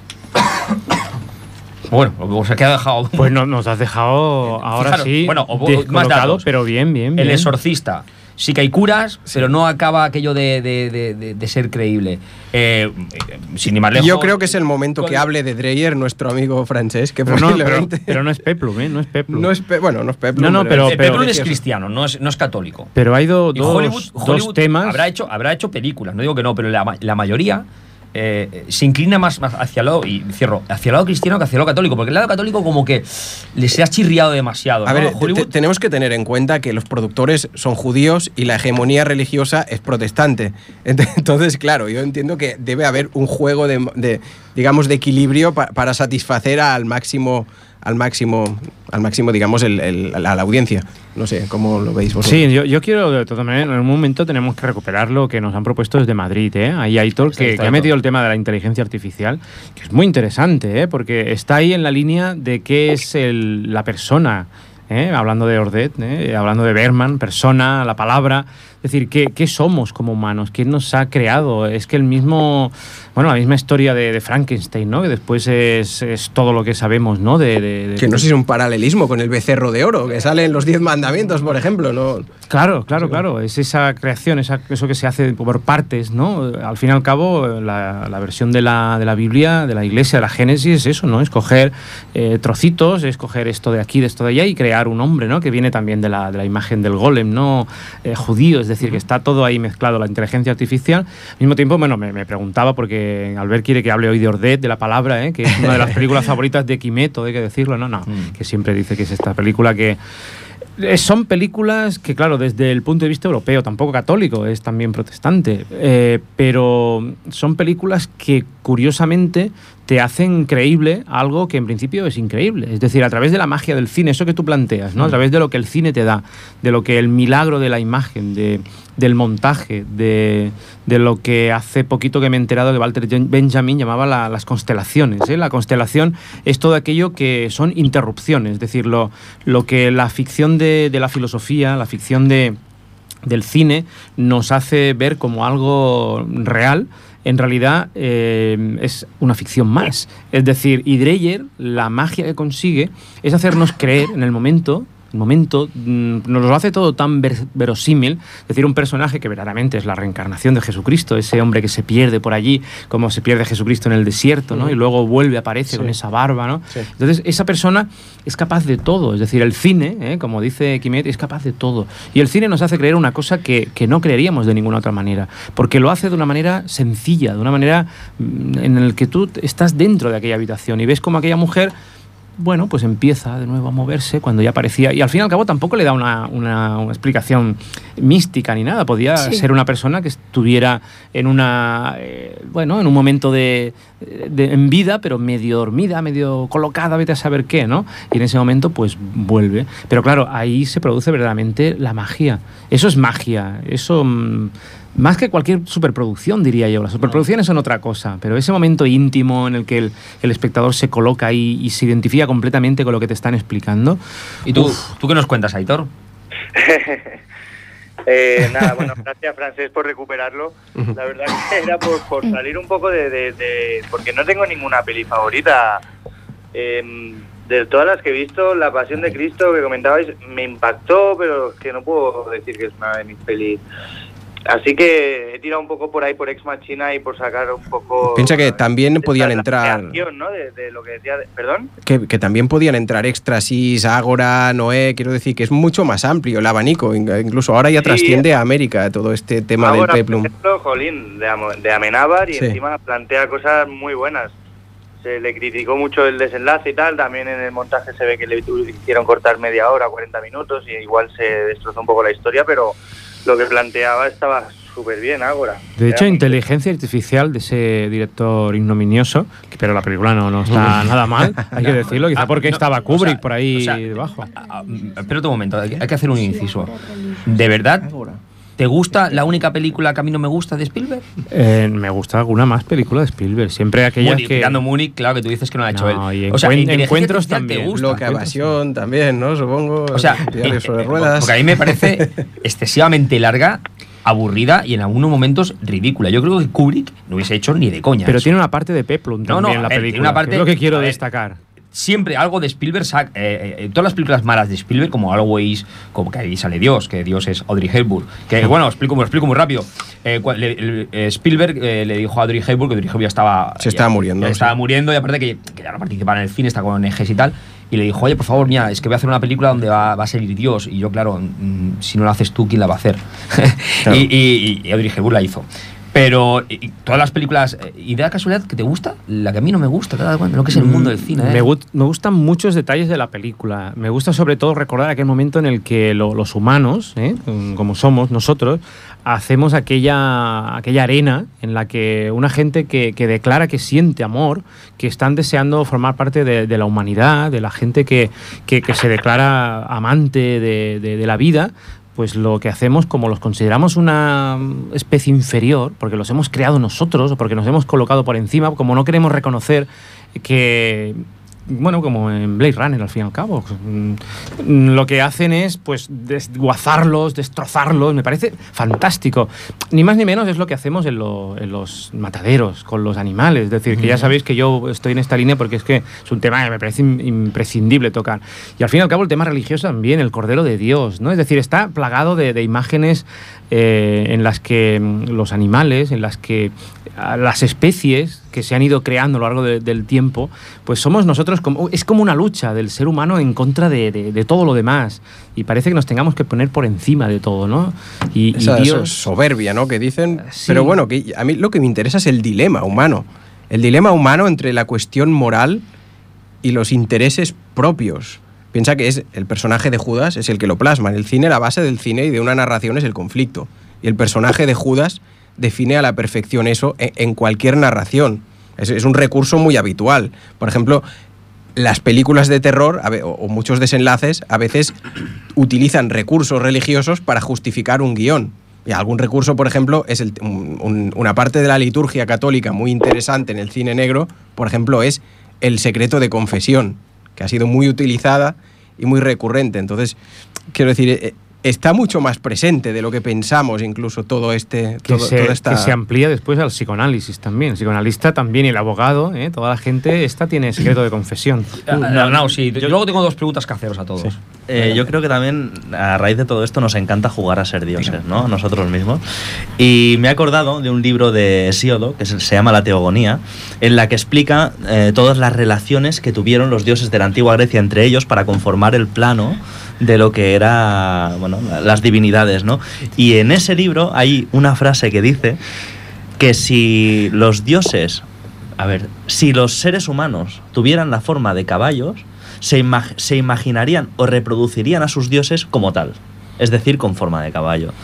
Bueno, os ha quedado dejado... Pues no, nos has dejado ahora Fijaros, sí bueno, o, descolocado, más datos. Pero bien, bien, bien. El Exorcista, sí que hay curas, pero no acaba aquello de, de, de, de, de ser creíble. Eh, sin ir más lejos. Yo creo que es el momento que hable de Dreyer, nuestro amigo francés, que pero posiblemente... No, pero, pero no es Peplum, ¿eh? No es Peplum. No es pe bueno, no es Peplum. No, no, pero... pero, pero Peplum es cristiano, no es, no es católico. Pero hay do, dos, Hollywood, Hollywood dos temas... Habrá hecho, habrá hecho películas, no digo que no, pero la, la mayoría... Eh, se inclina más, más hacia el lado, y cierro, hacia el lado cristiano que hacia el lado católico, porque el lado católico como que les ha chirriado demasiado. A ¿no? ver, Hollywood... tenemos que tener en cuenta que los productores son judíos y la hegemonía religiosa es protestante. Entonces, claro, yo entiendo que debe haber un juego de, de digamos, de equilibrio pa para satisfacer al máximo, al máximo, al máximo, digamos, el, el, a la audiencia. No sé, ¿cómo lo veis vosotros? Sí, yo, yo quiero, de todas maneras, en un momento tenemos que recuperar lo que nos han propuesto desde Madrid, ¿eh? Ahí Aitor, que, que ha metido el tema de la inteligencia artificial, que es muy interesante, ¿eh? Porque está ahí en la línea de qué es el, la persona, ¿eh? Hablando de Ordet, ¿eh? Hablando de Berman, persona, la palabra. Es decir, ¿qué, ¿qué somos como humanos? ¿Quién nos ha creado? Es que el mismo, bueno, la misma historia de, de Frankenstein, ¿no? Que después es, es todo lo que sabemos, ¿no? De, de, de, que no sé si es un paralelismo con el becerro de oro, que sale en los Diez Mandamientos, por ejemplo, ¿no? Claro, claro, claro. Es esa creación, esa, eso que se hace por partes, ¿no? Al fin y al cabo, la, la versión de la, de la Biblia, de la Iglesia, de la Génesis, es eso, ¿no? Es coger eh, trocitos, es coger esto de aquí, de esto de allá y crear un hombre, ¿no? Que viene también de la, de la imagen del golem, ¿no? Eh, judío, es decir, que está todo ahí mezclado, la inteligencia artificial. Al mismo tiempo, bueno, me, me preguntaba, porque Albert quiere que hable hoy de Ordet, de la palabra, ¿eh? Que es una de las películas favoritas de Quimeto, hay que decirlo, no, no, mm. que siempre dice que es esta película que... Son películas que, claro, desde el punto de vista europeo, tampoco católico, es también protestante, eh, pero son películas que, curiosamente, te hacen creíble algo que en principio es increíble. Es decir, a través de la magia del cine, eso que tú planteas, ¿no? A través de lo que el cine te da, de lo que el milagro de la imagen, de, del montaje, de, de lo que hace poquito que me he enterado que Walter Benjamin llamaba la, las constelaciones, ¿eh? La constelación es todo aquello que son interrupciones, es decir, lo, lo que la ficción de, de la filosofía, la ficción de, del cine nos hace ver como algo real. En realidad eh, es una ficción más. Es decir, y Dreyer, la magia que consigue es hacernos creer en el momento, el momento, nos lo hace todo tan ver, verosímil. Es decir, un personaje que verdaderamente es la reencarnación de Jesucristo, ese hombre que se pierde por allí, como se pierde Jesucristo en el desierto, ¿no? Y luego vuelve, aparece sí. con esa barba, ¿no? Sí. Entonces, esa persona es capaz de todo. Es decir, el cine, ¿eh? Como dice Quimet, es capaz de todo. Y el cine nos hace creer una cosa que, que no creeríamos de ninguna otra manera, porque lo hace de una manera sencilla, de una manera en la que tú estás dentro de aquella habitación y ves como aquella mujer... Bueno, pues empieza de nuevo a moverse cuando ya parecía... Y al fin y al cabo tampoco le da una, una, una explicación mística ni nada. Podía sí. ser una persona que estuviera en una... Eh, bueno, en un momento de, de... en vida, pero medio dormida, medio colocada, vete a saber qué, ¿no? Y en ese momento, pues, vuelve. Pero claro, ahí se produce verdaderamente la magia. Eso es magia. Eso... Mmm, más que cualquier superproducción, diría yo. Las superproducciones son otra cosa, pero ese momento íntimo en el que el, el espectador se coloca ahí y se identifica completamente con lo que te están explicando. ¿Y tú, tú qué nos cuentas, Aitor? eh, nada, bueno, gracias, Francés, por recuperarlo. La verdad que era por, por salir un poco de, de, de... Porque no tengo ninguna peli favorita. Eh, de todas las que he visto, La Pasión de Cristo, que comentabais, me impactó, pero es que no puedo decir que es una de mis pelis. Así que he tirado un poco por ahí por Ex Machina y por sacar un poco... Piensa que también podían entrar... ¿no? de, de lo que decía... De, ¿Perdón? Que, que también podían entrar Éxtasis, Ágora, Noé, quiero decir que es mucho más amplio el abanico, incluso ahora ya sí, trasciende a América todo este tema Ágora, del peplum. Por ejemplo, Jolín, de, de Amenábar, y sí. encima plantea cosas muy buenas. Se le criticó mucho el desenlace y tal, también en el montaje se ve que le hicieron cortar media hora, cuarenta minutos, y igual se destrozó un poco la historia, pero... Lo que planteaba estaba súper bien, Ágora. De hecho, inteligencia artificial de ese director ignominioso, pero la película no, no está nada mal, hay que decirlo, quizá porque no, estaba Kubrick o sea, por ahí o sea, debajo. Espera un momento, hay que hacer un inciso. ¿De verdad te gusta la única película que a mí no me gusta de Spielberg? Eh, me gusta alguna más película de Spielberg, siempre aquellas Múnich, que... Mirando Múnich, claro que tú dices que no la ha hecho no, él. Y o sea, encuentros también. Gusta, Loca Evasión también, ¿no? Supongo. O sea, eh, sobre ruedas. Porque a mí me parece excesivamente larga, aburrida y en algunos momentos ridícula. Yo creo que Kubrick no hubiese hecho ni de coña Pero eso. Tiene una parte de peplum también no, no, en la él, película, una parte, que es lo que quiero ver, destacar. siempre algo de Spielberg, sac, eh, eh, todas las películas malas de Spielberg, como Always, como que ahí sale Dios, que Dios es Audrey Hepburn, que bueno, explico, me lo explico muy rápido. Eh, le, el, eh, Spielberg eh, le dijo a Audrey Hepburn que Audrey Hepburn ya estaba... Se estaba ya, muriendo. Ya sí. estaba muriendo y aparte que, que ya no participa en el cine, está con O N Ges y tal. Y le dijo, oye, por favor, mira, es que voy a hacer una película donde va, va a salir Dios. Y yo, claro, mmm, si no la haces tú, ¿quién la va a hacer? Claro. y, y, y Audrey Hepburn la hizo. Pero y, todas las películas, ¿y de la casualidad que te gusta? La que a mí no me gusta, te das cuenta, lo que es el mundo del cine. ¿eh? Me, gu me gustan muchos detalles de la película. Me gusta sobre todo recordar aquel momento en el que lo, los humanos, ¿eh? como somos nosotros, hacemos aquella, aquella arena en la que una gente que, que declara que siente amor, que están deseando formar parte de, de la humanidad, de la gente que, que, que se declara amante de, de, de la vida, pues lo que hacemos, como los consideramos una especie inferior, porque los hemos creado nosotros o porque nos hemos colocado por encima, como no queremos reconocer que, bueno, como en Blade Runner al fin y al cabo, lo que hacen es pues desguazarlos, destrozarlos. Me parece fantástico. Ni más ni menos es lo que hacemos en, lo, en los mataderos con los animales. Es decir, que ya sabéis que yo estoy en esta línea porque es que es un tema que me parece imprescindible tocar. Y al fin y al cabo el tema religioso también, el Cordero de Dios, ¿no? Es decir, está plagado de, de imágenes eh, en las que los animales, en las que las especies que se han ido creando a lo largo de, del tiempo, pues somos nosotros, como, es como una lucha del ser humano en contra de, de, de todo lo demás, y parece que nos tengamos que poner por encima de todo, ¿no? Y, Esa, y Dios... esa soberbia, ¿no? Que dicen, sí. Pero bueno, que a mí lo que me interesa es el dilema humano, el dilema humano entre la cuestión moral y los intereses propios. Piensa que es el personaje de Judas es el que lo plasma. En el cine, la base del cine y de una narración es el conflicto, y el personaje de Judas define a la perfección eso en cualquier narración. Es, es un recurso muy habitual. Por ejemplo, las películas de terror a ve, o, o muchos desenlaces a veces utilizan recursos religiosos para justificar un guión. Y algún recurso, por ejemplo, es el, un, un, una parte de la liturgia católica muy interesante en el cine negro, por ejemplo, es el secreto de confesión, que ha sido muy utilizada y muy recurrente. Entonces, quiero decir... Eh, está mucho más presente de lo que pensamos, incluso todo este... Que, todo, se, toda esta... que se amplía después al psicoanálisis también. El psicoanalista también y el abogado, ¿eh? Toda la gente, esta tiene secreto de confesión. Uh, no, no, sí. Yo, yo luego tengo dos preguntas que haceros a todos. Sí. Eh, yo creo que también, a raíz de todo esto, nos encanta jugar a ser dioses, ¿no? Nosotros mismos. Y me he acordado de un libro de Hesíodo, que se, se llama La Teogonía, en la que explica eh, todas las relaciones que tuvieron los dioses de la antigua Grecia entre ellos para conformar el plano de lo que era, bueno, las divinidades, ¿no? Y en ese libro hay una frase que dice que si los dioses, a ver, si los seres humanos tuvieran la forma de caballos, se, imag se imaginarían o reproducirían a sus dioses como tal, es decir, con forma de caballo.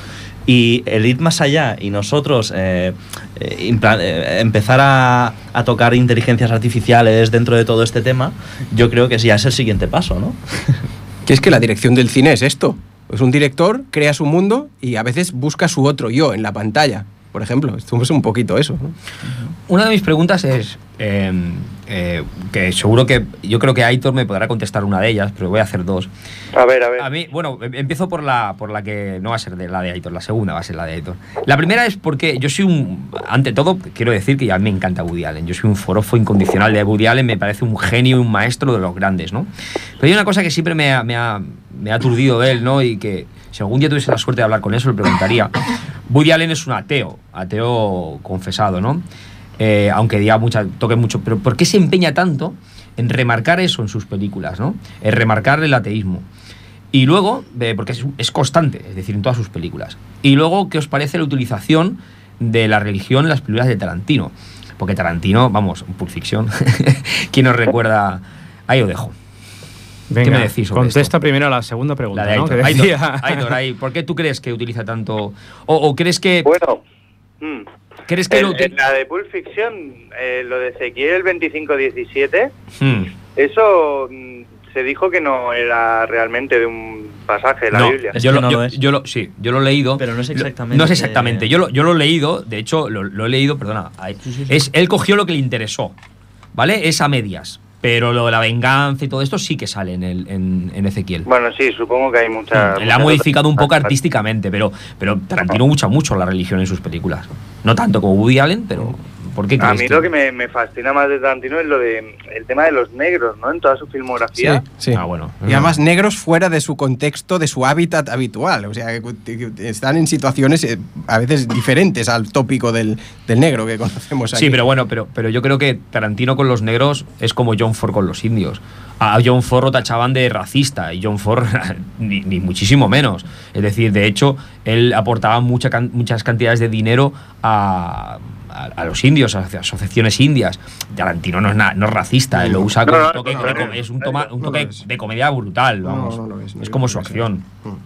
Y el ir más allá y nosotros eh, eh, eh, empezar a, a tocar inteligencias artificiales dentro de todo este tema, yo creo que ya es el siguiente paso, ¿no? Que es que la dirección del cine es esto. Pues un director crea su mundo y a veces busca su otro yo en la pantalla. Por ejemplo, esto es un poquito eso, ¿no? Una de mis preguntas es, eh, eh, que seguro que yo creo que Aitor me podrá contestar una de ellas, pero voy a hacer dos. A ver, a ver. A mí, bueno, empiezo por la, por la que no va a ser de la de Aitor, la segunda va a ser la de Aitor. La primera es porque yo soy un, ante todo, quiero decir que a mí me encanta Woody Allen. Yo soy un forofo incondicional de Woody Allen, me parece un genio y un maestro de los grandes, ¿no? Pero hay una cosa que siempre me ha, me ha, me ha aturdido de él, ¿no? Y que si algún día tuviese la suerte de hablar con él, le preguntaría. Woody Allen es un ateo, ateo confesado, ¿no? Eh, aunque diga mucha, toque mucho, pero ¿por qué se empeña tanto en remarcar eso en sus películas, ¿no? En remarcar el ateísmo. Y luego, eh, porque es, es constante, es decir, en todas sus películas. Y luego, ¿qué os parece la utilización de la religión en las películas de Tarantino? Porque Tarantino, vamos, Pulp Fiction, ¿quién nos recuerda? Ahí os dejo. Venga, ¿qué me decís sobre contesta esto? primero a la segunda pregunta, la de ¿no? Aitor. Que decía... Aitor, Aitor, ahí, ¿por qué tú crees que utiliza tanto? ¿O, o crees que...? Bueno... Mm. ¿Crees que el, lo en la de Pulp Fiction, eh, lo de Ezequiel veinticinco diecisiete, hmm. eso mm, se dijo que no era realmente de un pasaje de la no, Biblia. Yo, lo, no yo, lo yo lo sí, yo lo he leído. Pero no es exactamente. No es exactamente. Yo lo, yo lo he leído, de hecho, lo, lo he leído, perdona. Sí, sí, sí. Es, él cogió lo que le interesó, ¿vale? Es a medias. Pero lo de la venganza y todo esto sí que sale en, el, en, en Ezequiel. Bueno, sí, supongo que hay mucha... Él ha modificado un poco artísticamente, pero, pero Tarantino usa mucho la religión en sus películas. No tanto como Woody Allen, pero ¿Por qué A crees mí que- lo que me, me fascina más de Tarantino es lo de el tema de los negros, ¿no? En toda su filmografía. Sí, sí. Ah, bueno. Y además negros fuera de su contexto, de su hábitat habitual. O sea, que que están en situaciones eh, a veces diferentes al tópico del, del negro que conocemos aquí. Sí, pero bueno, pero, pero yo creo que Tarantino con los negros es como John Ford con los indios. A John Ford lo tachaban de racista y John Ford ni, ni muchísimo menos. Es decir, de hecho, él aportaba mucha, can- muchas cantidades de dinero a, a, a los indios, a asociaciones indias. Tarantino no es, na- no es racista, él lo usa No, como no, un toque, no, de no, co- no, es un, no, toma- no, un no toque lo es. de comedia brutal, No, vamos. no, no lo es, no es lo como es, su no lo es. acción.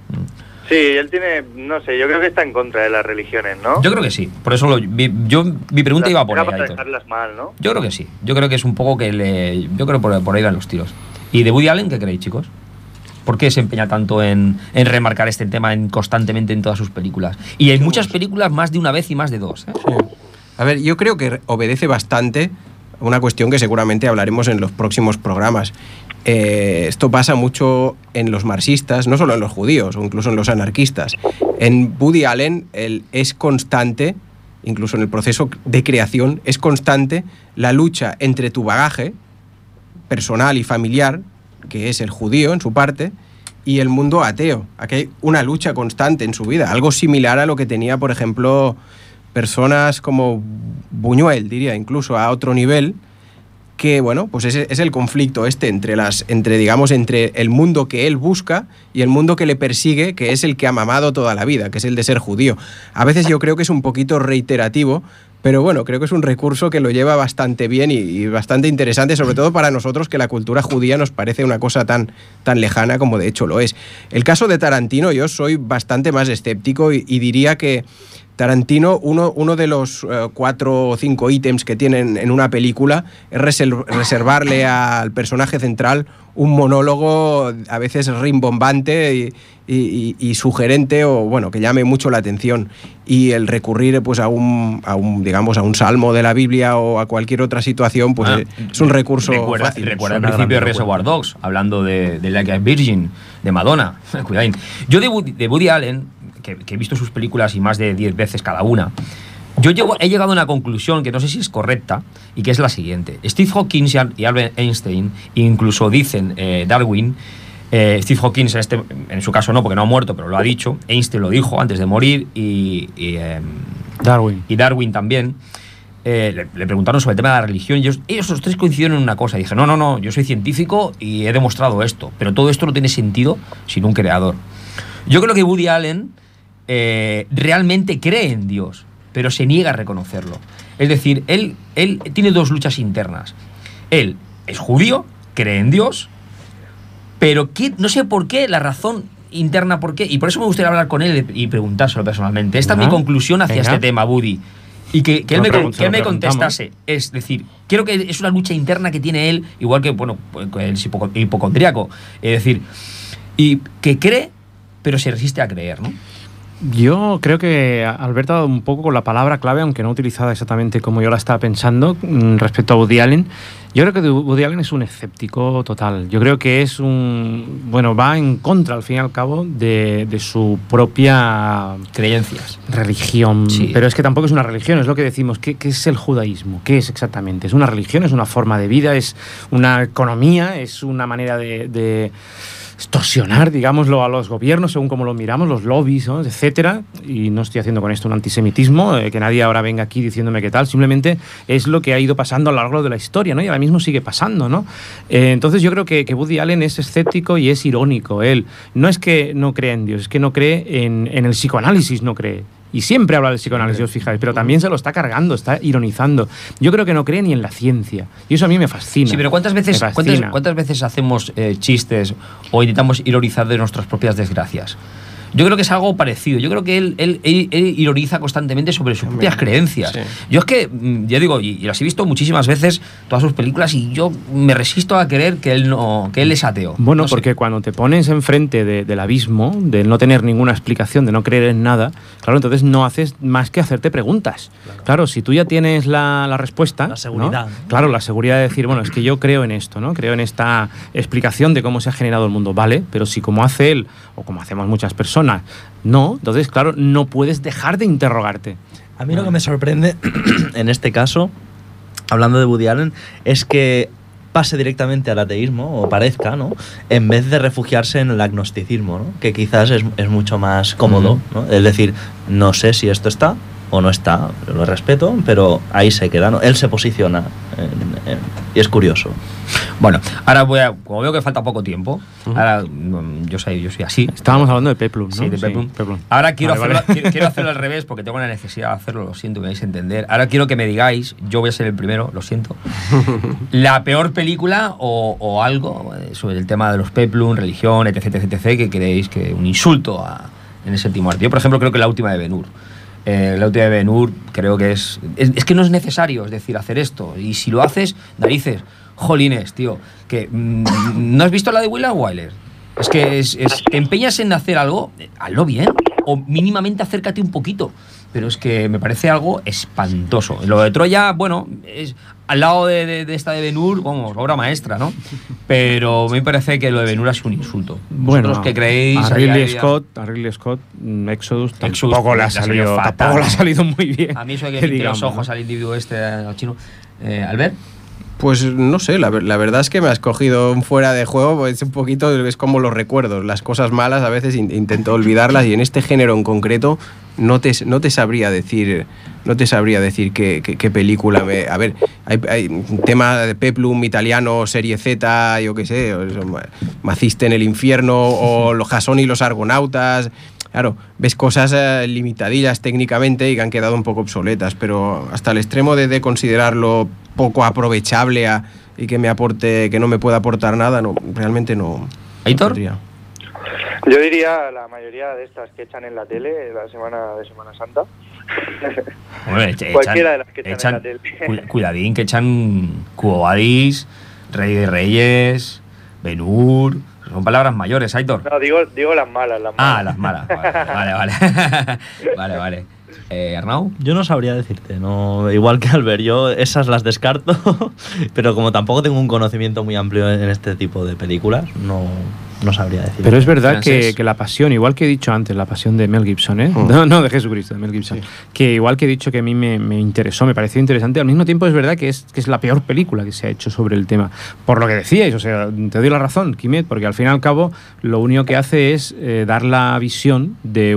Sí, él tiene, no sé, yo creo que está en contra de las religiones, ¿no? Yo creo que sí. Por eso lo- mi, yo, mi pregunta Las iba por era ahí. para Aitor. dejarlas mal, ¿no? Yo creo que sí. Yo creo que es un poco que le. Yo creo que por, por ahí van los tiros. ¿Y de Woody Allen qué creéis, chicos? ¿Por qué se empeña tanto en, en remarcar este tema en, constantemente en todas sus películas? Y en muchas películas más de una vez y más de dos. ¿eh? Sí. A ver, yo creo que obedece bastante a una cuestión que seguramente hablaremos en los próximos programas. Eh, esto pasa mucho en los marxistas, no solo en los judíos, o incluso en los anarquistas. En Woody Allen el, es constante, incluso en el proceso de creación, es constante la lucha entre tu bagaje personal y familiar, que es el judío en su parte, y el mundo ateo. Aquí hay una lucha constante en su vida, algo similar a lo que tenía, por ejemplo, personas como Buñuel, diría, incluso a otro nivel, que, bueno, pues es, es el conflicto este entre las, entre, digamos, entre el mundo que él busca y el mundo que le persigue, que es el que ha mamado toda la vida, que es el de ser judío. A veces yo creo que es un poquito reiterativo, pero bueno, creo que es un recurso que lo lleva bastante bien y, y bastante interesante, sobre todo para nosotros, que la cultura judía nos parece una cosa tan, tan lejana como de hecho lo es. El caso de Tarantino, yo soy bastante más escéptico y, y diría que Tarantino, uno, uno de los uh, cuatro o cinco ítems que tienen en una película es reserv- reservarle al personaje central un monólogo a veces rimbombante y, y, y, y sugerente, o bueno, que llame mucho la atención. Y el recurrir pues a un, a un, digamos, a un salmo de la Biblia o a cualquier otra situación, pues Ah, eh, es un recurso Recuerda, fácil. recuerda el Suena principio de grandilocuente. Reservoir Dogs, hablando de, de Like a Virgin, de Madonna. Cuidadín. Yo de Woody, de Woody Allen, que, que he visto sus películas y más de diez veces cada una, yo llego, he llegado a una conclusión que no sé si es correcta y que es la siguiente. Steve Hawkins y Albert Einstein, incluso dicen eh, Darwin, eh, Steve Hawkins en, este, en su caso no, porque no ha muerto, pero lo ha dicho, Einstein lo dijo antes de morir y, y, eh, Darwin. y Darwin también. Eh, le, le preguntaron sobre el tema de la religión y ellos, ellos los tres coincidieron en una cosa. Dije, no, no, no, yo soy científico y he demostrado esto, pero todo esto no tiene sentido sin un creador. Yo creo que Woody Allen eh, realmente cree en Dios, pero se niega a reconocerlo. Es decir, él, él tiene dos luchas internas. Él es judío, cree en Dios, pero ¿qué? No sé por qué, la razón interna por qué, y por eso me gustaría hablar con él y preguntárselo personalmente. Esta Venga, es mi conclusión hacia venga. este tema, Woody. Y que, que él, Lo me, pregun- que se él lo me preguntamos. contestase. Es decir, creo que es una lucha interna que tiene él, igual que, bueno, pues, el hipo- hipocondríaco. Es decir, y que cree, pero se resiste a creer, ¿no? Yo creo que Alberto ha dado un poco con la palabra clave, aunque no utilizada exactamente como yo la estaba pensando, mm, respecto a Woody Allen. Yo creo que Woody Allen es un escéptico total. Yo creo que es un... Bueno, va en contra, al fin y al cabo, de, de su propia... Creencias. Religión. Sí. Pero es que tampoco es una religión, es lo que decimos. ¿Qué, qué es el judaísmo? ¿Qué es exactamente? ¿Es una religión? ¿Es una forma de vida? ¿Es una economía? ¿Es una manera de... de extorsionar, digámoslo, a los gobiernos según como lo miramos, los lobbies, ¿no? etcétera? Y no estoy haciendo con esto un antisemitismo, eh, que nadie ahora venga aquí diciéndome qué tal, simplemente es lo que ha ido pasando a lo largo de la historia, ¿no? Y ahora mismo sigue pasando, ¿no? Eh, entonces yo creo que, que Woody Allen es escéptico y es irónico. Él no es que no cree en Dios, es que no cree en, en el psicoanálisis, no cree. Y siempre habla del psicoanálisis, os fijáis, pero también se lo está cargando, está ironizando. Yo creo que no cree ni en la ciencia. Y eso a mí me fascina. Sí, pero ¿cuántas veces, Me cuántas, fascina. cuántas veces hacemos eh, chistes o intentamos ironizar de nuestras propias desgracias? Yo creo que es algo parecido. Yo creo que él, él, él, él ironiza constantemente sobre sus propias creencias. Sí. Yo es que, mm, ya digo, y, y las he visto muchísimas veces, todas sus películas, y yo me resisto a creer que él, no, que él es ateo. Bueno, No sé. porque cuando te pones enfrente de, del abismo, de no tener ninguna explicación, de no creer en nada, claro, entonces no haces más que hacerte preguntas. Claro, claro si tú ya tienes la, la respuesta... La seguridad, ¿no? Claro, la seguridad de decir, bueno, es que yo creo en esto, ¿no? Creo en esta explicación de cómo se ha generado el mundo, ¿vale? Pero si como hace él, o como hacemos muchas personas, no, entonces, claro, no puedes dejar de interrogarte. A mí lo que me sorprende en este caso, hablando de Woody Allen, es que pase directamente al ateísmo, o parezca, ¿no? En vez de refugiarse en el agnosticismo, ¿no? Que quizás es, es mucho más cómodo, ¿no? Es decir, no sé si esto está o no está, lo respeto, pero ahí se queda, ¿no? Él se posiciona en, en, y es curioso. Bueno, ahora voy a, como veo que falta poco tiempo, uh-huh. ahora yo soy, yo soy así. Estábamos hablando de Peplum, ¿no? Sí, de Peplum. Sí, Peplum. Ahora quiero, vale, hacerlo, vale. quiero, quiero hacerlo al revés porque tengo la necesidad de hacerlo, lo siento, me vais a entender. Ahora quiero que me digáis, yo voy a ser el primero, lo siento, la peor película o, o algo sobre el tema de los Peplum, religión, etc, etc, etc, que creéis que un insulto a, en el séptimo arte. Yo, por ejemplo, creo que la última de Ben-Hur. Eh, la última de Ben-Hur creo que es, es... Es que no es necesario, es decir, hacer esto. Y si lo haces, narices, jolines, tío. Que, mmm, ¿no has visto la de William Wyler? Es que es, es, te empeñas en hacer algo, hazlo bien. O mínimamente acércate un poquito. Pero es que me parece algo espantoso. Lo de Troya, bueno, es al lado de, de, de esta de Ben-Hur, vamos, obra maestra, ¿no? Pero me parece que lo de Ben-Hur es un insulto. Bueno, ¿Vosotros qué creéis? A Ridley Allá, Scott, a Ridley Scott, Exodus, Exodus tampoco, le ha le ha salido salido, fatal. tampoco le ha salido muy bien. A mí eso hay que que quitarle digamos, los ojos ¿no? al individuo este, al chino. Eh, ¿Albert? Pues no sé, la, la verdad es que me has cogido un fuera de juego, pues un poquito, es como los recuerdos, las cosas malas a veces in, intento olvidarlas y en este género en concreto no te, no te sabría decir, no te sabría decir qué, qué, qué película me... A ver, hay, hay un tema de Peplum italiano, serie Z, yo qué sé, Maciste en el infierno o los Jasón y los argonautas... Claro, ves cosas eh, limitadillas técnicamente y que han quedado un poco obsoletas, pero hasta el extremo de, de considerarlo poco aprovechable a, y que me aporte, que no me pueda aportar nada, no, realmente no. ¿Aitor? No Yo diría la mayoría de estas que echan en la tele la semana de Semana Santa. Hombre, echan, Cualquiera de las que echan, echan en la tele. cu- Cuidadín, que echan Cubo Badis, Rey de Reyes, Ben-Hur. Son palabras mayores, Aitor. No, digo, digo las malas, las malas. Ah, las malas. Vale, vale. Vale, vale. Eh, ¿Arnau? Yo no sabría decirte, no, igual que Albert, yo esas las descarto, pero como tampoco tengo un conocimiento muy amplio en este tipo de películas, no, no sabría decir. Pero es verdad que, que la pasión, igual que he dicho antes, la pasión de Mel Gibson, ¿eh? Mm. No, no, de Jesucristo, de Mel Gibson. Sí. Que igual que he dicho que a mí me, me interesó, me pareció interesante, al mismo tiempo es verdad que es, que es la peor película que se ha hecho sobre el tema. Por lo que decíais, o sea, te doy la razón, Quimet, porque al fin y al cabo lo único que hace es eh, dar la visión de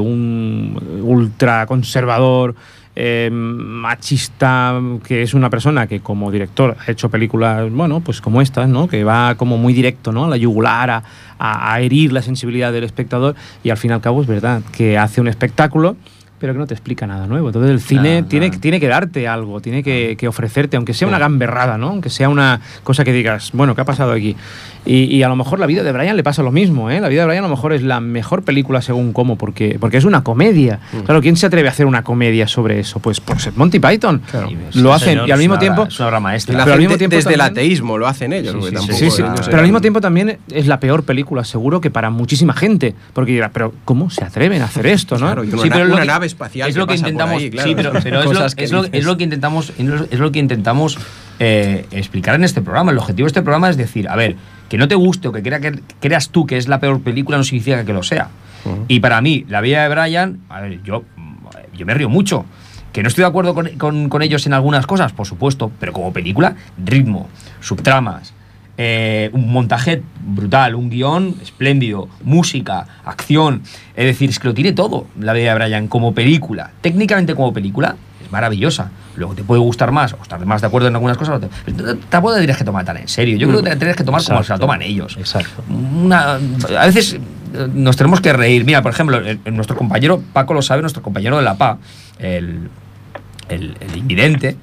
un ultraconservador, Eh, machista, que es una persona que como director ha hecho películas, bueno, pues como estas, ¿no? Que va como muy directo, ¿no? A la yugular, a, a, a herir la sensibilidad del espectador y al fin y al cabo es verdad que hace un espectáculo pero que no te explica nada nuevo. Entonces el cine Nah, tiene, nah. tiene que darte algo, tiene que, que ofrecerte, aunque sea una gamberrada, ¿no? Aunque sea una cosa que digas, bueno, ¿qué ha pasado aquí? Y, y a lo mejor la vida de Brian le pasa lo mismo, ¿eh? La vida de Brian a lo mejor es la mejor película según cómo, porque, porque es una comedia. Mm. Claro, ¿quién se atreve a hacer una comedia sobre eso? Pues, pues Monty Python. Claro. Sí, Lo hacen señor, y al mismo es una tiempo... obra- es una obra maestra. Pero al mismo tiempo desde el también- ateísmo lo hacen ellos. Sí, porque sí, tampoco- sí, sí. no sé. Pero al mismo tiempo también es la peor película, seguro que para muchísima gente. Porque dirá, pero ¿cómo se atreven a hacer esto, no? Claro, y una, Sí, pero una lo que- nave espacial es que lo que pasa por intentamos ahí, claro. sí, pero, pero es, lo, Cosas que es, lo, dices. es lo que intentamos es lo que intentamos eh, explicar en este programa. El objetivo de este programa es decir, a ver, que no te guste o que, crea, que creas tú que es la peor película no significa que lo sea. Uh-huh. Y para mí, La vida de Brian, a ver, yo, yo me río mucho. Que no estoy de acuerdo con, con, con ellos en algunas cosas, por supuesto, pero como película, ritmo, subtramas, eh, un montaje brutal, un guión espléndido, música, acción. Es decir, es que lo tiene todo La vida de Brian como película. Técnicamente como película es maravillosa. Luego te puede gustar más o estar más de acuerdo en algunas cosas, pero tampoco te tienes que tomar tan en serio. Yo mm. creo que te tienes que tomar Exacto. como se la toman ellos. Exacto. Una, a veces nos tenemos que reír. Mira, por ejemplo, el, el, nuestro compañero, Paco lo sabe, nuestro compañero de la P A, el, el, el invidente,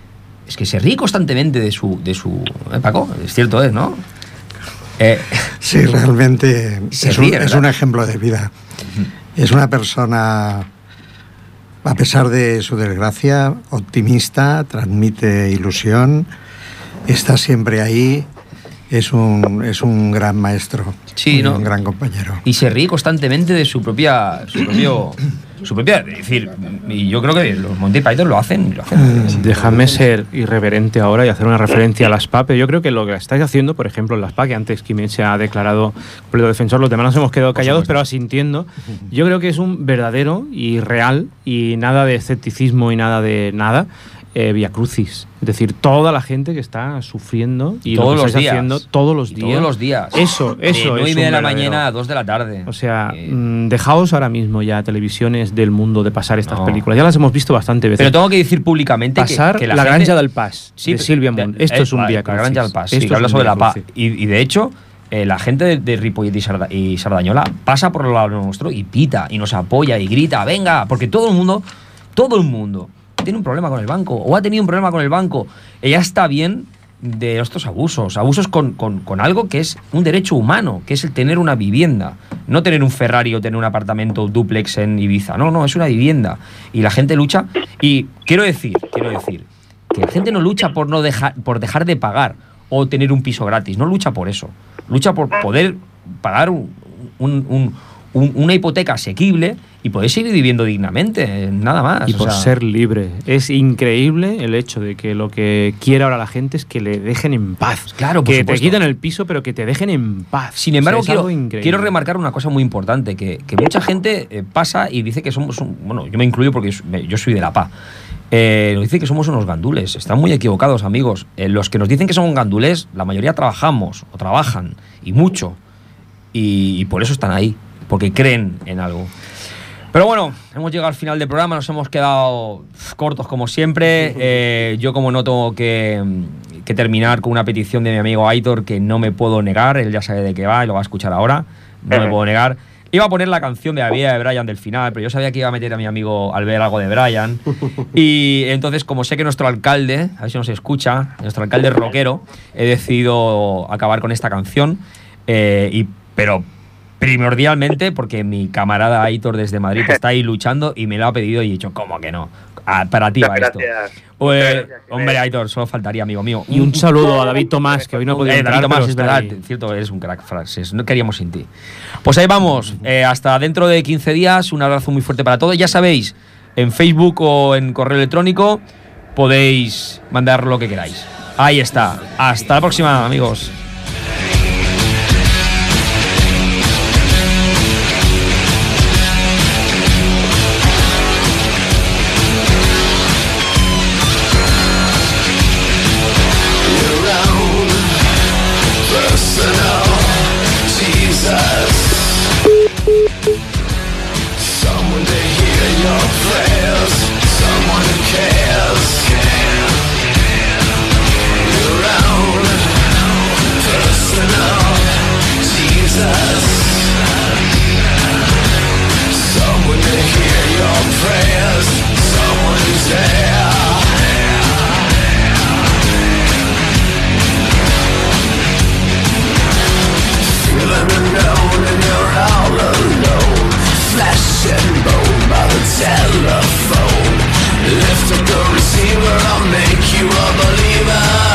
es que se ríe constantemente de su... De su ¿eh, Paco? Es cierto, ¿eh? ¿No? Eh, sí, realmente se es, ríe, un, es un ejemplo de vida. Uh-huh. Es una persona, a pesar de su desgracia, optimista, transmite ilusión, está siempre ahí, es un, es un gran maestro. Sí, ¿no? Un gran compañero. Y se ríe constantemente de su propia. Su propio. Su propia. Es decir, y yo creo que los Monty Python lo hacen. Lo hacen. Déjame ser irreverente ahora y hacer una referencia a la S P A, pero yo creo que lo que estáis haciendo, por ejemplo, en la S P A, que antes Quimet se ha declarado completo defensor, los demás nos hemos quedado callados, pero asintiendo, yo creo que es un verdadero y real, y nada de escepticismo y nada de nada, eh, Via Crucis. Es decir, toda la gente que está sufriendo y todos lo que los estáis días. haciendo todos los Y días. todos los días. Eso, eso. De nueve y es media de un la verdadero. mañana a dos de la tarde. O sea, mmm, dejaos ahora mismo ya televisiones del mundo de pasar estas no. películas. Ya las hemos visto bastante veces. Pero tengo que decir públicamente pasar que, que la, la gente... Granja del Paz, sí, de Silvia Munt. Esto eh, es un Via Crucis. La Granja del Paz, sí, Esto que habla es sobre la paz. Crucis. Y, y de hecho, eh, la gente de, de Ripollet y, Sarda, y Sardañola pasa por el lado nuestro y pita, y nos apoya, y grita, venga, porque todo el mundo, todo el mundo tiene un problema con el banco, o ha tenido un problema con el banco. Ella está bien de estos abusos, abusos con, con, con algo que es un derecho humano, que es el tener una vivienda, no tener un Ferrari o tener un apartamento dúplex en Ibiza, no, no, es una vivienda, y la gente lucha, y quiero decir, quiero decir, que la gente no lucha por, no dejar, por dejar de pagar o tener un piso gratis, no lucha por eso, lucha por poder pagar un, un, un, un, una hipoteca asequible y poder seguir viviendo dignamente, nada más. Y por o sea, ser libre. Es increíble el hecho de que lo que quiere ahora la gente es que le dejen en paz. Claro, por que supuesto. te quiten el piso, pero que te dejen en paz. Sin embargo, o sea, quiero, quiero remarcar una cosa muy importante, que, que mucha gente eh, pasa y dice que somos, un, bueno, yo me incluyo porque yo soy de La Paz, eh, nos dice que somos unos gandules. Están muy equivocados, amigos. Eh, los que nos dicen que somos gandules, la mayoría trabajamos o trabajan, y mucho, y, y por eso están ahí, porque creen en algo. Pero bueno, hemos llegado al final del programa, nos hemos quedado cortos como siempre. Eh, yo como no tengo que, que terminar con una petición de mi amigo Aitor, que no me puedo negar, él ya sabe de qué va y lo va a escuchar ahora, no me puedo negar. Iba a poner la canción de la vida de Brian del final, pero yo sabía que iba a meter a mi amigo al ver algo de Brian. Y entonces, como sé que nuestro alcalde, a ver si nos escucha, nuestro alcalde rockero, he decidido acabar con esta canción. Eh, y, pero... primordialmente porque mi camarada Aitor desde Madrid está ahí luchando y me lo ha pedido y he dicho, ¿cómo que no? Ah, para ti va esto. Pues, gracias, hombre, Aitor, solo faltaría, amigo mío. Y un saludo a David Tomás, que hoy no ha podido eh, entrar, David Tomás, pero es verdad, ahí. Cierto, eres un crack, Francis. No queríamos sin ti. Pues ahí vamos. Eh, hasta dentro de quince días. Un abrazo muy fuerte para todos. Ya sabéis, en Facebook o en correo electrónico podéis mandar lo que queráis. Ahí está. Hasta la próxima, amigos. Someone to hear your prayers, someone who cares. Your own personal Jesus. Someone to hear your prayers, someone who's there. Feeling unknown and you're all alone. Flesh and bone by the telephone. Lift up the receiver, I'll make you a believer.